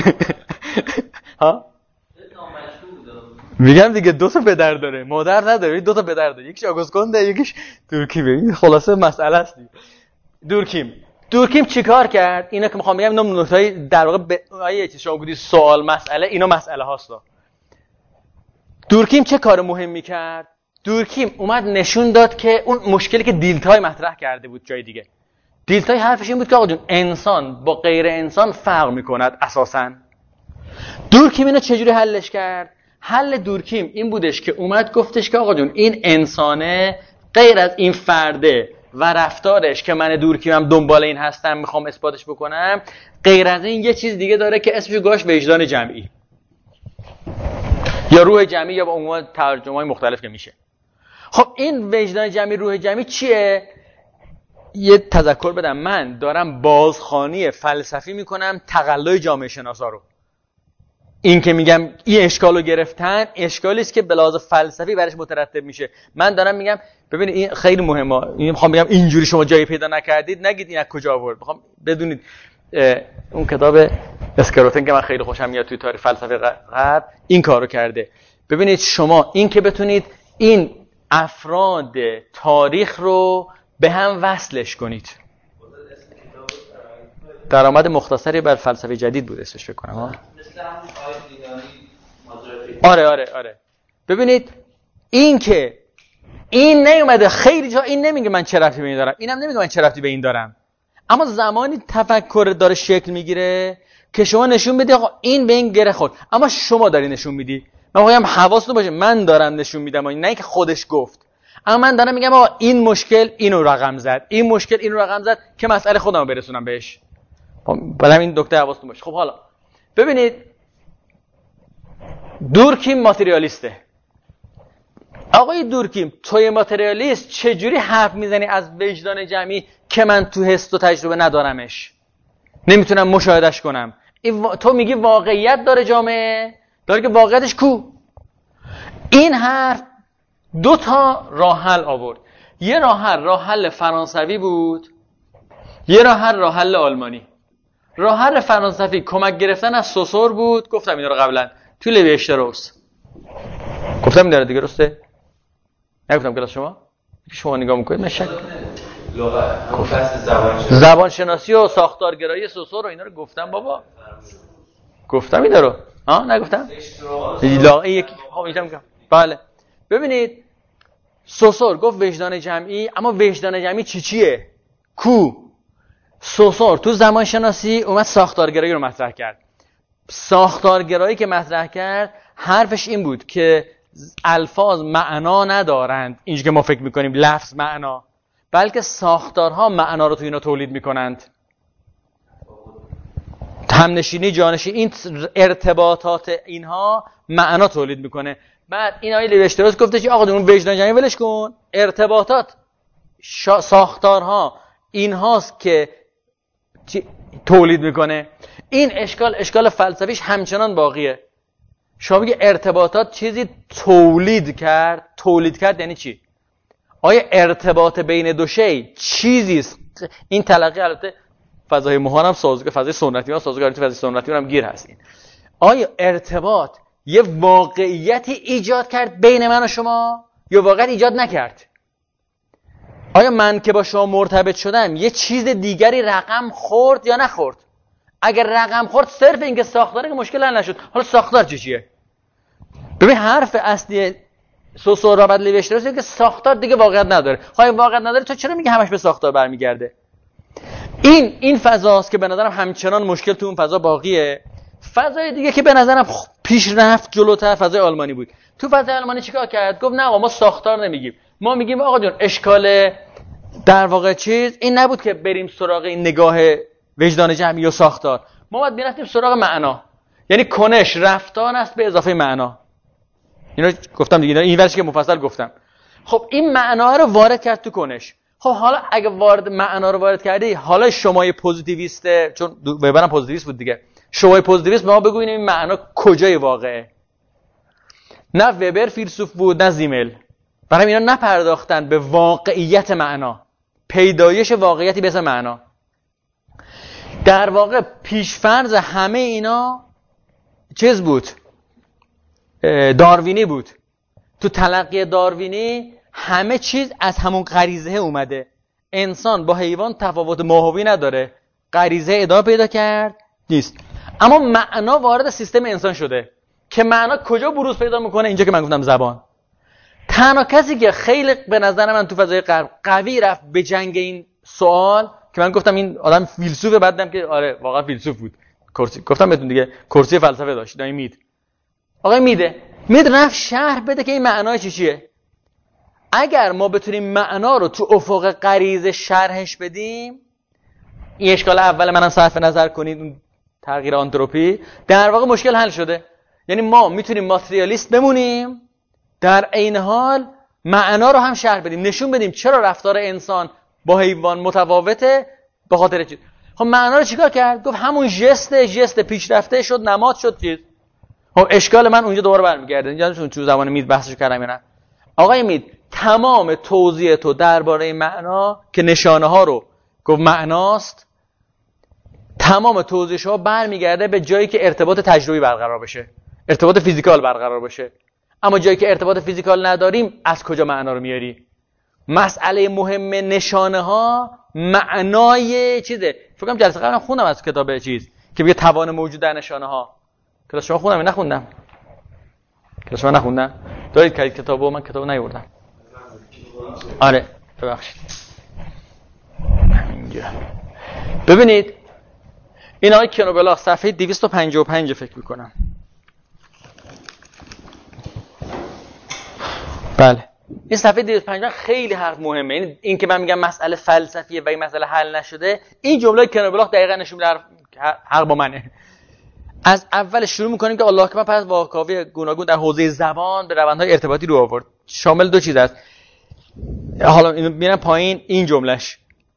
S1: ها؟ میگم دیگه دو تا پدر داره، مادر نداره، دو تا پدر داره. یکیش آگوست کونت، یکیش دورکیم. خلاصه مسئله است. دورکیم دورکیم چیکار کرد؟ اینا که میخوام بگم اینا نکته‌های در واقع به آیه چیز شما بودی سوال مسئله، اینا مسئله هاستا. دورکیم چه کار مهمی کرد؟ دورکیم اومد نشون داد که اون مشکلی که دیلتای مطرح کرده بود جای دیگه. دیلتای حرفش این بود که آقا جون انسان با غیر انسان فرق میکند اساساً. دورکیم اینو چجوری حلش کرد؟ حل دورکیم این بودش که اومد گفتش که آقا جون این انسانه غیر از این فرده و رفتارش که من دورکیمم دنبال این هستم میخوام اثباتش بکنم، غیر از این یه چیز دیگه داره که اسمش گاش وجدان جمعی. یا روح جمعی یا با عنوان ترجمه‌های مختلف که میشه. خب این وجدان جمعی روح جمعی چیه؟ یه تذکر بدم، من دارم بازخوانی فلسفی میکنم تقلای جامعه شناسا رو. این که میگم این اشکال رو گرفتن، اشکالی است که به لحاظ فلسفی برش مترتب میشه. من دارم میگم ببینید این خیلی مهمه، این میخوام بگم اینجوری شما جایی پیدا نکردید نگید این از کجا آورد. میخوام بدونید اون کتاب اسکروتن که من خیلی خوشم میاد توی تاریخ فلسفه غرب این کارو کرده. ببینید شما این که بتونید این افراد تاریخ رو به هم وصلش کنید. درآمد مختصری بر فلسفه جدید بود اسمش فکر کنم.
S2: مثل همون آیه دینانی ماجرای
S1: آره آره آره. ببینید این که این نیومده خیلی جا این نمیگه من چه ربطی به این دارم، اینم نمیگه من چه ربطی به این دارم، اما زمانی تفکر داره شکل میگیره که شما نشون بدی آقا این به این گره خورد، اما شما داری نشون میدی. من میگم حواستون باشه من دارم نشون میدم، نه اینکه خودش گفت، اما من دارم میگم آقا این مشکل اینو رقم زد، این مشکل اینو رقم زد که مسئله خودمو برسونم بهش. بعدم این دکتر حواستون باشه. خب حالا ببینید دورکیم ماتریالیسته. آقای دورکیم توی ماتریالیست چجوری حرف میزنی از وجدان جمعی که من تو حس و تجربه ندارمش، نمیتونم مشاهدش کنم؟ تو میگی واقعیت داره جامعه، داره که واقعیتش کو؟ این حرف دو تا راه حل آورد. یه راه حل راه حل فرانسوی بود، یه راه حل راه حل آلمانی. راه حل فرانسوی کمک گرفتن از سوسور بود، گفتم اینا رو قبلا تو لوی اشتراوس گفتم این داره دیگه، درسته؟ نگفتم کلاس شما؟ شما نگاه میکنید من شک
S5: لغت زبان شناسی
S1: زبان شناسی و ساختارگرایی سوسور و اینا رو گفتم بابا، گفتم اینا رو ها نگفتم؟ لا این یکی خب اینجا میگم. بله ببینید سوسور گفت وجدان جمعی، اما وجدان جمعی چی چیه؟ کو؟ سوسور تو زبان شناسی اومد ساختارگرایی رو مطرح کرد. ساختارگرایی که مطرح کرد حرفش این بود که الفاظ معنا ندارند اینجوری که ما فکر میکنیم لفظ معنا، بلکه ساختارها معنا رو تو اینا تولید میکنند. همنشینی جانشینی این ارتباطات اینها معنا تولید میکنه. بعد این آیه لیوشتروس گفته که آقا اون وجدان جمعی ولش کن، ارتباطات ساختارها اینهاست که تولید میکنه. این اشکال اشکال فلسفیش همچنان باقیه. شما بگی ارتباطات چیزی تولید کرد، تولید کرد یعنی چی؟ آیا ارتباط بین دو شی چیزی است؟ این تلقی البته فضای مهان هم سازگار، فضای سنتی ها سازگار، فضای سنتی هم گیر هست. این آیا ارتباط یه واقعیتی ایجاد کرد بین من و شما یا واقعیت ایجاد نکرد؟ آیا من که با شما مرتبط شدم یه چیز دیگری رقم خورد یا نخورد؟ اگر رقم خورد صرف اینکه ساختاره که مشکل حل نشد. حالا ساختار چی چیه؟ ببین حرف اصلی سوسور را بعد لیوشتروس که ساختار دیگه واقعیت نداره. خواهی واقعیت نداره تو چرا میگی همش به ساختار برمیگرده؟ این این فضاست که به نظرم همچنان مشکل تو اون فضا باقیه. فضای دیگه که به نظرم پیش رفت جلوتر فضای آلمانی بود. تو فضای آلمانی چیکار کرد؟ گفت نه آقا ما ساختار نمیگیم، ما میگیم آقا جون اشکال در واقع چیز این نبود که بریم سراغ این نگاه وجدان جمعی و ساختار، ما باید میرفتیم سراغ معنا، یعنی کنش رفتار است به اضافه معنا. اینو گفتم دیگه، این ورش که مفصل گفتم. خب این معنا رو وارد کرد تو کنش. خب حالا اگه وارد معنا رو وارد کردی، حالا شمای پوزیتیویست، چون وبرم پوزیتیویست بود دیگه، شمای پوزیتیویست به ما بگو این معنا کجای واقعه؟ نه وبر فیلسوف بود نه زیمل، برای اینا نپرداختن به واقعیت معنا، پیدایش واقعیتی به اسم معنا. در واقع پیشفرض همه اینا چیز بود؟ داروینی بود. تو تلقی داروینی همه چیز از همون غریزه اومده. انسان با حیوان تفاوت ماهوی نداره، غریزه ادامه پیدا کرد نیست، اما معنا وارد سیستم انسان شده که معنا کجا بروز پیدا میکنه؟ اینجا که من گفتم زبان. تنها کسی که خیلی به نظر من تو فضای غرب قوی رفت به جنگ این سوال که من گفتم این آدم فیلسوفه، بعدم که آره واقعا فیلسوف بود، کرسی گفتم بهتون دیگه، کرسی فلسفه داشت، دای مید. آقای میده مید رفت شرح بده که این معنای چی چیه. اگر ما بتونیم معنا رو تو افق غریزه شرحش بدیم، این اشکال اول منم صرف نظر کنید اون تغییر آنتروپی، در واقع مشکل حل شده. یعنی ما میتونیم ماتریالیست بمونیم، در عین حال معنا رو هم شرح بدیم، نشون بدیم چرا رفتار انسان با حیوان متفاوته به خاطر چیز. خب معنا رو چیکار کرد؟ گفت همون ژست ژست پیشرفته شد، نماد شد چیز. خب اشکال من اونجا دوباره برمیگرده. یادتون تو زمان مید بحثش کردم یا نه؟ آقای مید تمام توضیح تو درباره معنا که نشانه ها رو گفت معناست، تمام توضیحش ها برمیگرده به جایی که ارتباط تجربی برقرار بشه، ارتباط فیزیکال برقرار بشه. اما جایی که ارتباط فیزیکال نداریم از کجا معنا رو میاری؟ مسئله مهم نشانه ها معنای چیزه. فکر کنم جلسه قبلا خوندم از کتاب چیز که میگه توان موجود در نشانه ها. کلاس شما خوندم نخوندم؟ کلاس شما نخوندم؟ دارید که کتابو؟ من کتابو نیاوردم. آره ببخشید. اینجا ببینید این آقای کنوبلاخ صفحه دویست و پنجاه و پنج فکر میکنم. بله این صفحه دویست و پنجاه خیلی حرف مهمه. این این که من میگم مسئله فلسفیه و این مسئله حل نشده، این جمله کنوبلاخ دقیقاً نشون میده حق با منه. از اول شروع میکنیم که الله اکبر، پس واکاوی گوناگون در حوزه زبان به روندهای ارتباطی رو آورد. شامل دو چیز است. حالا اینو میرم پایین. این جملهش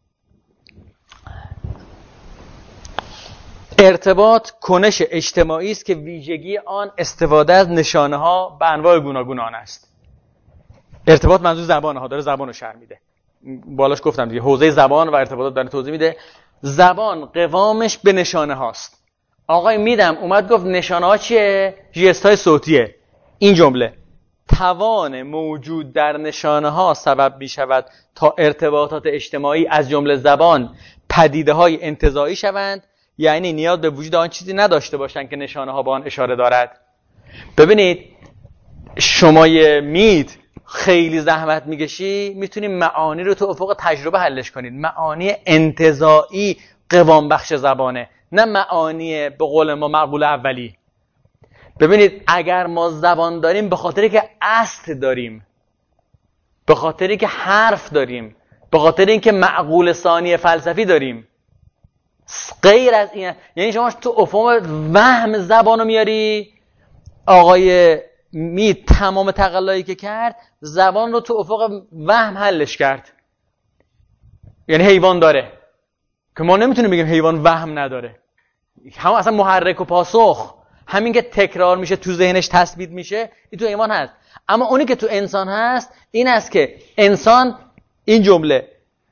S1: ارتباط کنش اجتماعی است که ویژگی آن استفاده از نشانه ها به انواع گوناگون آن است. ارتباط منظور زبانه ها، داره زبان رو شرح میده. بالاش گفتم دیگه حوزه زبان و ارتباطات داره توضیح میده. زبان قوامش به نشانه هاست. آقای میدم اومد گفت نشانه ها چیه؟ ژست های صوتیه. این جمله توان موجود در نشانه ها سبب می شود تا ارتباطات اجتماعی از جمله زبان پدیده های انتزاعی شوند، یعنی نیاز به وجود آن چیزی نداشته باشند که نشانه ها به آن اشاره دارد. ببینید شمای مید خیلی زحمت میکشی، میتونی معانی رو تو افق تجربه حلش کنید. معانی انتزاعی قوام بخش زبانه، نه معانی به قول ما مقبول اولی. ببینید اگر ما زبان داریم به خاطری که اصل داریم، به خاطری که حرف داریم، به خاطر اینکه معقول ثانی فلسفی داریم. غیر از این یعنی شما تو افق وهم زبانو میاری. آقای مید تمام تقلایی که کرد زبان رو تو افق وهم حلش کرد. یعنی حیوان داره که ما نمیتونیم بگیم حیوان وهم نداره. هم اصلا محرک و پاسخ، همین که تکرار میشه تو ذهنش تثبیت میشه، این تو حیوان هست. اما اونی که تو انسان هست این است که انسان، این جمله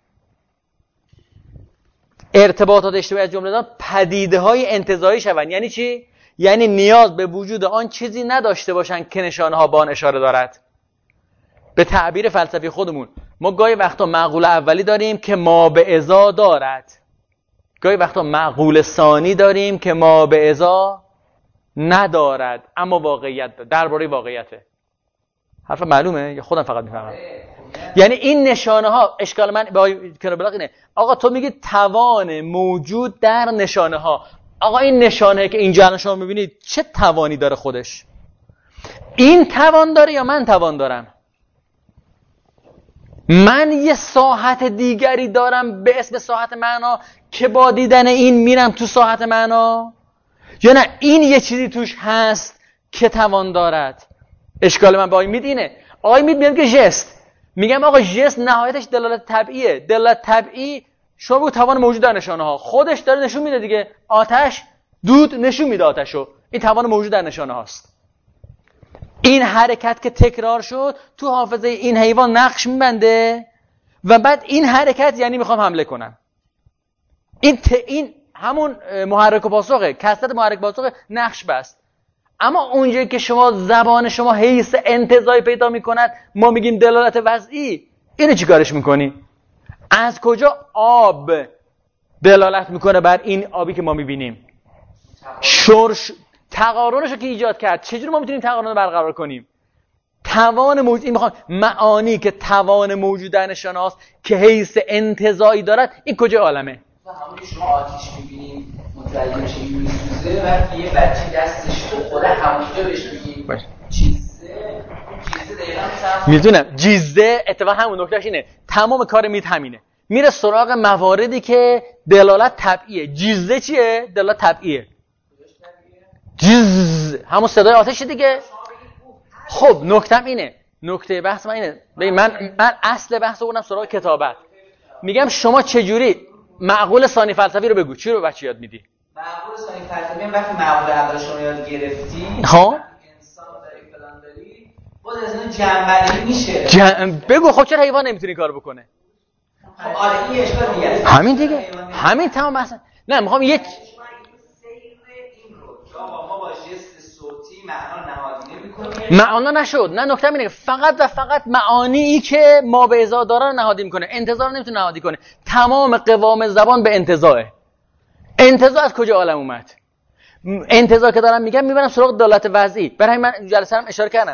S1: ارتباطات اجتماعی از جمله دار پدیده های انتزاعی شوند. یعنی چی؟ یعنی نیاز به وجود آن چیزی نداشته باشند که نشانه ها با آن اشاره دارد. به تعبیر فلسفی خودمون ما گاهی وقتا معقول اولی داریم که ما به ازا دارد، گاهی وقتا معقول ثانی داریم که ما به ازا ندارد، اما واقعیت دارد. درباره واقعیته. حرف معلومه یا خودم فقط میفهمم؟ یعنی این نشانه ها، اشکال من با کنوبلاخ اینه آقا تو میگی توان موجود در نشانه ها. آقا این نشانه که اینجا الان شما میبینید چه توانی داره خودش؟ این توان داره یا من توان دارم؟ من یه ساحت دیگری دارم به اسم ساحت معنا که با دیدن این میرم تو ساحت معنا، یا نه این یه چیزی توش هست که توان دارد؟ اشکال من با آقای مید اینه. آقای مید میگه که ژست، میگم آقا ژست نهایتش دلالت طبیعیه. دلالت طبیعی شما بگو توان موجود در نشانه ها، خودش داره نشون میده دیگه. آتش، دود نشون میده آتشو، این توان موجود در نشانه هاست. این حرکت که تکرار شد تو حافظه این حیوان نقش میبنده و بعد این حرکت یعنی میخوام حمله کنم. این ت... این همون محرک و پاسخه، کثرت محرک و پاسخه نقش بست. اما اونجایی که شما زبان شما حیث انتزاعی پیدا میکند، ما میگیم دلالت وضعی، اینو چی کارش میکنی؟ از کجا آب دلالت میکنه بر این آبی که ما میبینیم؟ شرش تقارنشو که ایجاد کرد. چجوری ما میتونیم تقارن رو برقرار کنیم؟ توان موجود، این میخوام معانی که توان موجود در نشانه هاست که حیث انتزاعی دارد، این کجا عالمه؟
S4: همونی شما آتیش میبینید متوجه میشه میسوزه، وقتی یه بچه دستش بخوره همونجا بهش میگیم چیزه. چیزه دقیقا مثلا
S1: میدونم جیزه. اتفاق همون نکتهش اینه، تمام کار مید همینه، میره سراغ مواردی که دلالت طبیعیه. جیزه چیه؟ دلالت طبیعیه. جز همون صدای آتش دیگه. خب نکتم اینه، نکته بحث من اینه، ببین من من اصل بحث رو بردم سراغ کتابت. میگم شما چجوری معقول ثانی فلسفی رو بگو، چی رو بچه یاد میدی؟
S4: معقول ثانی فلسفی هم وقتی معقول اول شما یاد گرفتی
S1: ها
S4: انسان داری فلان داری باز از اون جنبندی میشه.
S1: جن... بگو خب چرا حیوان نمیتونه کارو بکنه؟
S4: خب آره این اشکال دیگه است.
S1: همین دیگه، همین تمام بحث. نه میخوام یک
S4: ما با جست صوتی معنا نهادینه میکنیم.
S1: معنا نشد. نه نکته اینه فقط و فقط معانی که ما به ازا داره نهادی میکنه، انتزاع نمیتونه نهادی کنه. تمام قوام زبان به انتزاعه. انتزاع از کجا عالم اومد؟ انتزاع که دارم میگم میبرم سراغ دلالت وضعی. برای من جلسه هم اشاره کردم.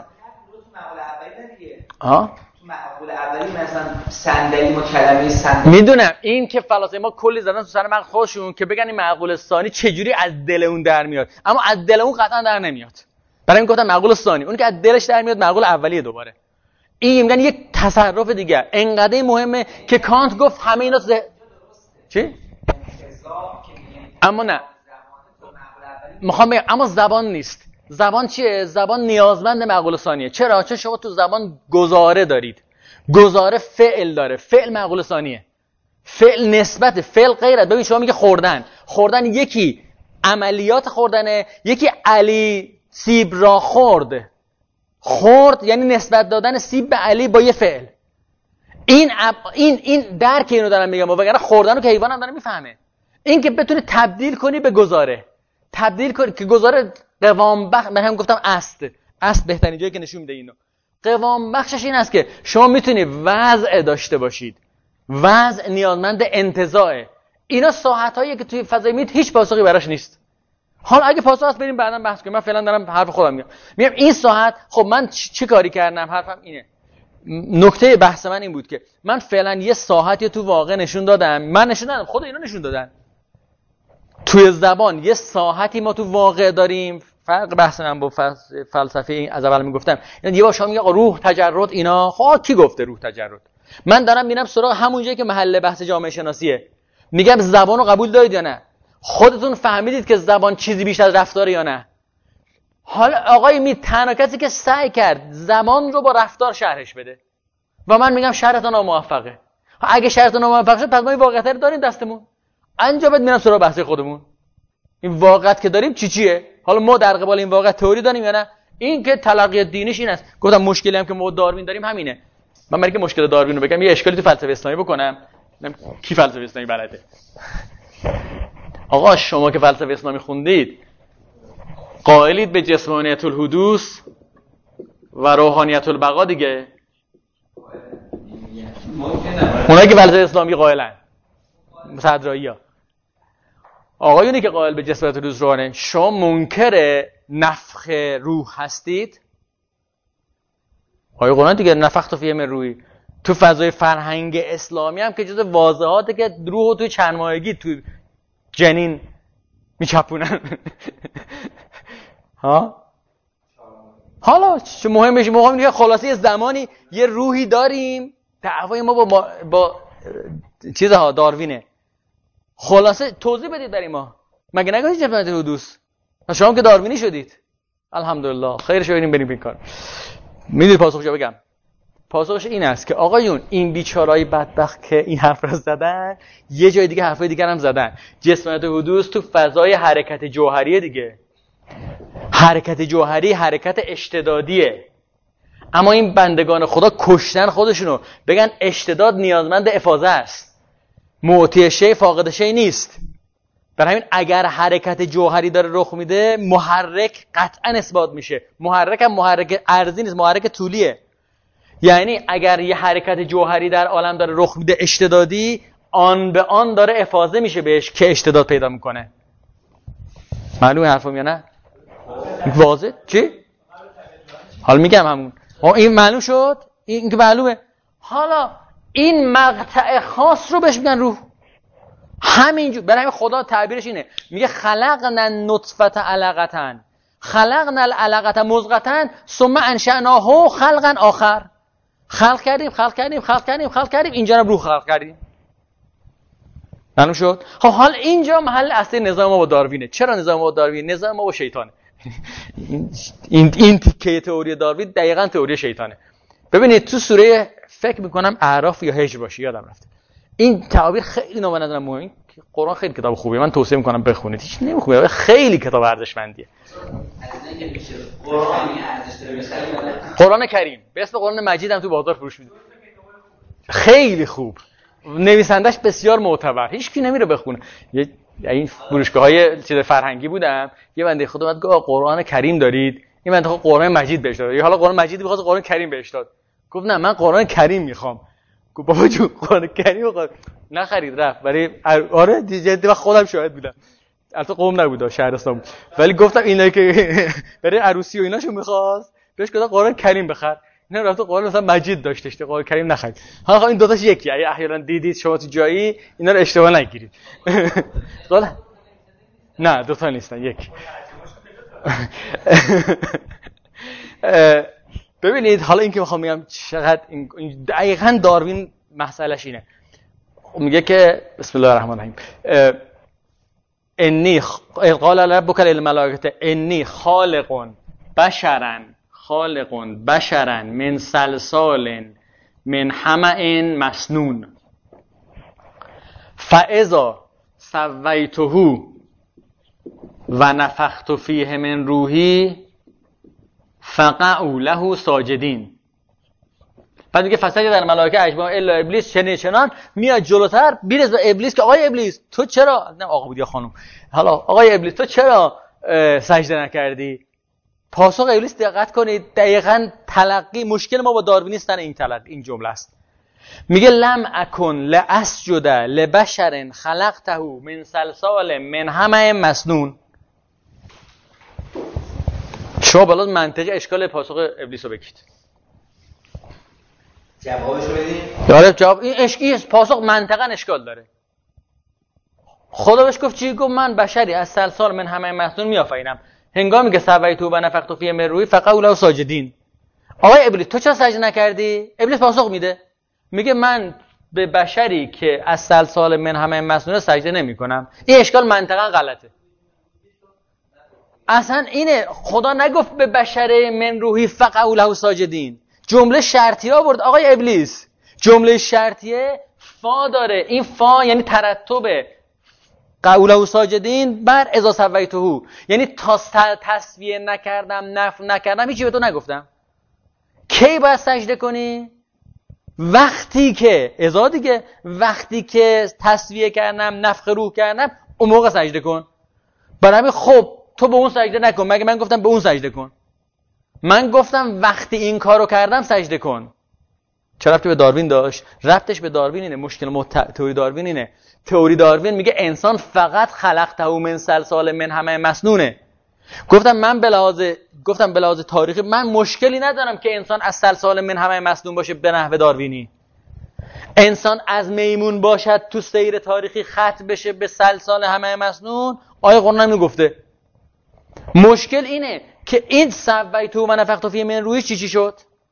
S1: ها
S4: معقول اولی مثلا صندلی ما کلمه صندلی
S1: میدونم این که فلاسفه ما کلی زدن تو سر مغز خودشون که بگن این معقول ثانی چجوری از دل اون در میاد، اما از دل اون قطعا در نمیاد. برای این گفتم معقول ثانی، اون که از دلش در میاد معقول اولیه. دوباره این میگن یک تصرف دیگه انقدر مهمه که کانت گفت همه اینا ز... چی؟ اما نه میخوام بگم اما زبان نیست. زبان چیه؟ زبان نیازمند معقول ثانیه. چرا؟ چون شما تو زبان گزاره دارید. گزاره فعل داره. فعل معقول ثانیه. فعل نسبت، فعل غیرت. ببین شما میگه خوردن. خوردن یکی عملیات خوردنه، یکی علی سیب را خورد. خورد یعنی نسبت دادن سیب به علی با یه فعل. این اب... این این درک اینو دارم میگم، وگرنه خوردن رو که حیوان هم داره میفهمه. این که بتونی تبدیل کنی به گزاره. تبدیل کنی که گزاره قوام بخش، من هم گفتم است است بهترین جایی که نشون میده اینو. قوام بخشش این است که شما میتونی وضع داشته باشید. وضع نیازمند انتزاعه. اینا ساحت‌هایی که توی فضای میت هیچ پاسخی براش نیست. حالا اگه پاسخ هست بریم بعداً بحث کنیم. من فعلا دارم حرف خودم میگم. میگم این ساحت خب من چه کاری کردم؟ حرفم اینه. نکته بحث من این بود که من فعلا یه ساحتی تو واقع نشون دادم. من نشون دادم، خود اینا نشون دادن. توی زبان یه ساحتی ما تو واقع داریم. فرق بحث من با فلسفه از اول میگفتم، یعنی یه بار شما میگه روح تجرد اینا، خب کی گفته روح تجرد؟ من دارم میرم سراغ همون جایی که محل بحث جامعه شناسیه. میگم زبانو قبول دارید یا نه؟ خودتون فهمیدید که زبان چیزی بیش از رفتار یا نه؟ حالا آقای می تنها کسی که سعی کرد زبان رو با رفتار شرحش بده و من میگم شرحتون ناموفقه. اگه شرحتون ناموفق شد پس ما این واقعیت رو داریم دستمون. انجا بعد میرم سراغ بحث خودمون. این واقعیت که داریم چی چیه؟ حالا ما در قبال این واقعیت تئوری داریم یا نه؟ این که تلقی دینیش این است. گفتم مشکلی هم که ما داروین داریم همینه. من برای که مشکل داروین رو بگم یه اشکالی تو فلسفه اسلامی بکنم. کی فلسفه اسلامی بلده؟ آقا شما که فلسفه اسلامی خوندید قائلید به جسمانیت الحدوث و روحانیت البقا دیگه. اونایی که فلسفه اسلامی قائلن صدرایی‌ها، آقایونی که قائل به جسمانیت الحدوث روحانه، شما منکر نفخ روح هستید؟ آیه قرآن دیگه نفخت فیه من روحی. تو فضای فرهنگ اسلامی هم که جز واضحاته که روحو توی چند ماهگی تو جنین میچپونن. ها حالا چه مهمش مهم اینه که خلاصه زمانی یه روحی داریم. دعوای ما با با, با چیزها داروینه. خلاصه توضیح بدید برای ما. مگه نگفتید جسمانیت الحدوث؟ شما که داروینی شدید. الحمدلله خیرش بریم بریم این کار. میدونید پاسخشو بگم. پاسخش این است که آقایون این بیچاره‌ای بدبخت که این حرف رو زدن یه جای دیگه حرفای دیگر هم زدن. جسمانیت الحدوث تو فضای حرکت جوهریه دیگه. حرکت جوهری حرکت اشتدادیه. اما این بندگان خدا کشتن خودشونو. بگن اشتداد نیازمند افاضه است. معطی شی فاقد شی نیست. برای همین اگر حرکت جوهری داره رخ میده محرک قطعا اثبات میشه. محرک هم محرک ارضی نیست، محرک طولیه. یعنی اگر یه حرکت جوهری در عالم داره رخ میده اشتدادی، آن به آن داره افاضه میشه بهش که اشتداد پیدا میکنه. معلومه حرفم یا نه؟ واضح؟ چی؟ حالا میگم همون. این معلوم شد؟ این که معلومه. حالا این مقطع خاص رو بهش میگن روح. همینجور. برای همین خدا تعبیرش اینه. میگه خلقنا النطفه علقه، خلقنا العلقه مضغه ثم انشأناه خلقا آخر. خلق کردیم خلق کردیم خلق کردیم خلق کردیم اینجا رو روح خلق کردیم. معلوم شد؟ خب حال اینجا محل اصلی نظام ما با داروینه. چرا نظام ما با داروین؟ نظام ما با شیطانه. این این, این تیکه تئوری داروین دقیقاً تئوری شیطانه. ببینید تو سوره فکر میکنم اعراف یا هجر باشه یادم رفته این تعابیر خیلی نامه ندارم مهم. قرآن خیلی کتاب خوبیه، من توصیه میکنم بخونید. هیچ نمیخونه، خیلی کتاب ارزشمندیه. قرآن کریم به اسم قرآن مجید هم تو بازار فروش میده. خیلی خوب، نویسندش بسیار معتبر، هیچ کی نمیره بخونه. یه این فروشگاه‌های چیز فرهنگی بودم، یه بنده خدا اومد گفت قرآن کریم دارید؟ این بنده خدا قرآن مجید بهش داد. حالا قرآن مجید می‌خواد قرآن کریم بهش داد. گفت نه من قرآن کریم میخوام. گفت بابا جون قرآن کریم میخواد. نخرید رفت. برای آره جدی خودم شاهد بودم. البته قوم نبود، شهرستان بود. ولی گفتم اینا که برای عروسی و ایناشو می‌خواست، بهش گفتم قرآن کریم بخر. نه رفت قرآن مثلا مجید داشتش، قرآن کریم نخرید. حالا این دو تاش یکی. اگه احیانا دیدید شما تو جایی اینا رو اشتباه نگیرید. حالا نه دو تا نیستن، یک. ببینید حالا این که میخوام بگم چقدر این دقیقاً داروین مسئلهش اینه. میگه که بسم الله الرحمن الرحیم انی قال ربک للملائکه انی خالق بشرا خالق بشرا من صلصال من حمأ مسنون فاذا سویته و نفخت فیه من روحی فقعوا له ساجدین. بعد میگه فسجد در ملائکه اجمع الا ابلیس چنین چنان. میاد جلوتر بیرز به ابلیس که آقای ابلیس تو چرا، نه آقا بود یا خانم، حالا آقای ابلیس تو چرا سجده نکردی؟ پاسخ ابلیس دقت کنید دقیقاً تلقی مشکل ما با داروینیستن این تلقی این جمله است. میگه لم اکن لاسجد لبشر خلقته من صلصال من حمأ مسنون. شما بالا منطقی اشکال پاسخ ابلیس رو بگید.
S4: جوابشو بدین.
S1: آره جواب این اشکی پاسخ منطقاً اشکال داره. خدا بهش گفت چی؟ گفت من بشری از صلصال من حمأ مسنون میآفرینم. هنگامی که سویته و نفخت فیه من روحی فقعوا له ساجدین. آقای ابلیس تو چرا سجده نکردی؟ ابلیس پاسخ میده میگه من به بشری که از صلصال من حمأ مسنون سجده نمیکنم. این اشکال منطقاً غلطه. اصلا اینه خدا نگفت به بشر من روحی فقعوا له ساجدین. جمله شرطیه آورد آقای ابلیس. جمله شرطیه فا داره. این فا یعنی ترتب قوله ساجدین بر اذا سویته، یعنی تا تسویه نکردم نفل نکردم هیچی به تو نگفتم. کی باید سجده کنی؟ وقتی که اذا دیگه وقتی که تسویه کردم نفخ روح کردم اون موقع سجده کن. برای همین خب تو به اون سجده نکن. مگه من گفتم به اون سجده کن؟ من گفتم وقتی این کارو کردم سجده کن. چه ربطی به داروین داشت؟ ربطش به داروین اینه. مشکل ما تئوری داروین اینه. تئوری داروین میگه انسان فقط خلقته من صلصال من حمأ مسنونه. گفتم من به لحاظ گفتم به لحاظ تاریخی من مشکلی ندارم که انسان از صلصال من حمأ مسنون باشه به نحو داروینی. انسان از میمون باشد تو سیر تاریخی خط بشه به صلصال حمأ مسنون. آیه قرآن هم گفته. مشکل اینه که این سویته و نفخت فیه من روحی چی چی شد؟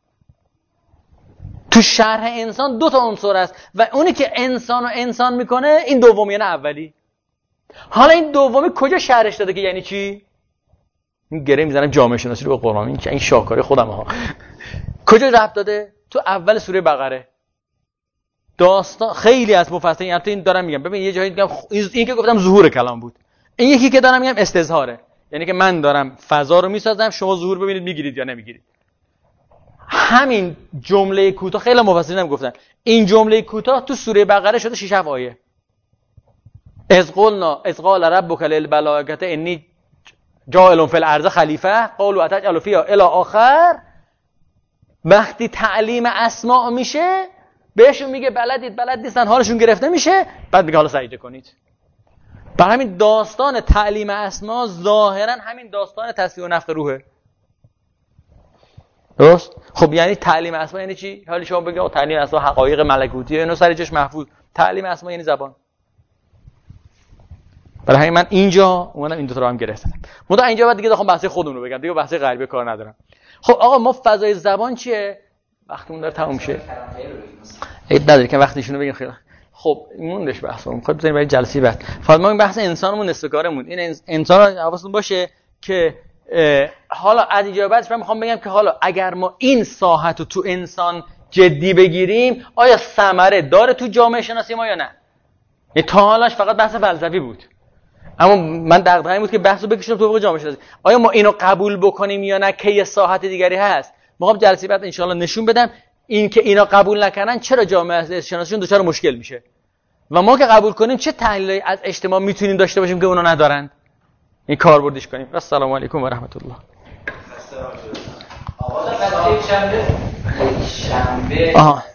S1: تو شرح انسان دو تا عنصر است و اونی که انسان و انسان میکنه این دومی یعنی اولی. حالا این دومی کجا شرحش داده که یعنی چی؟ این گره میزنم جامعه شناسی رو به قرآن. این این شاکاری خودم ها. کجا ربط داده؟ تو اول سوره بقره. داستان خیلی از مفسرین البته این دارم میگم ببین یه جایی میگم این که گفتم ظهور کلام بود. این یکی که دارم میگم استظهاره. یعنی که من دارم فضا رو میسازم شما ظهور ببینید میگیرید یا نمیگیرید. همین جمله کوتاه خیلی مفسرین هم گفتن این جمله کوتاه تو سوره بقره شده شش هفت آیه. اذ قلنا اذ قال ربک للملائکه انی جاعل فی الارض خلیفه قالوا اتجعل فیها الی آخر. وقتی تعلیم اسماء میشه بهشون میگه بلدید بلد نیستن حالشون گرفته میشه بعد میگه حالا سجده کنید. برای همین داستان تعلیم اسماء ظاهرا همین داستان تسبیح و نفخ روحه. درست؟ خب یعنی تعلیم اسماء یعنی چی؟ حالا شما بگید تعلیم اسماء حقایق ملکوتیه اینو سر جاش محفوظ. تعلیم اسماء یعنی زبان. برای همین من اینجا اومدم این دو تا رو هم گرفتم. مدا اینجا بعد دیگه بخوام بحث خودمون رو بگم. دیگه بحث غربی کار ندارم. خب آقا ما فضای زبان چیه؟ وقتمون داره تموم شه. عید نداره که وقتشون رو بگیم خیلی. خب موندش بحثمون. خب بزنیم برای جلسه بعد. فقط ما این بحث انسانمون نصف کارمون. این انسان رو حواستون باشه که حالا از اینجا بعدش من میخوام بگم که حالا اگر ما این ساحت رو تو انسان جدی بگیریم آیا ثمره داره تو جامعه شناسی ما یا نه؟ تا حالاش فقط بحث فلسفی بود، اما من دغدغه‌ام بود که بحثو بکشم تو جامعه شناسی. آیا ما اینو قبول بکنیم یا نه که یه ساحت دیگری هست؟ میخوام جلسه بعد انشالله نشون بدم این که اینا قبول نکنن چرا جامعه شناسیشون دچار مشکل میشه و ما که قبول کنیم چه تحلیلی از اجتماع میتونیم داشته باشیم که اونا ندارن، این کاربردش کنیم. السلام علیکم و رحمت الله.
S4: آقا یک شنبه یک شنبه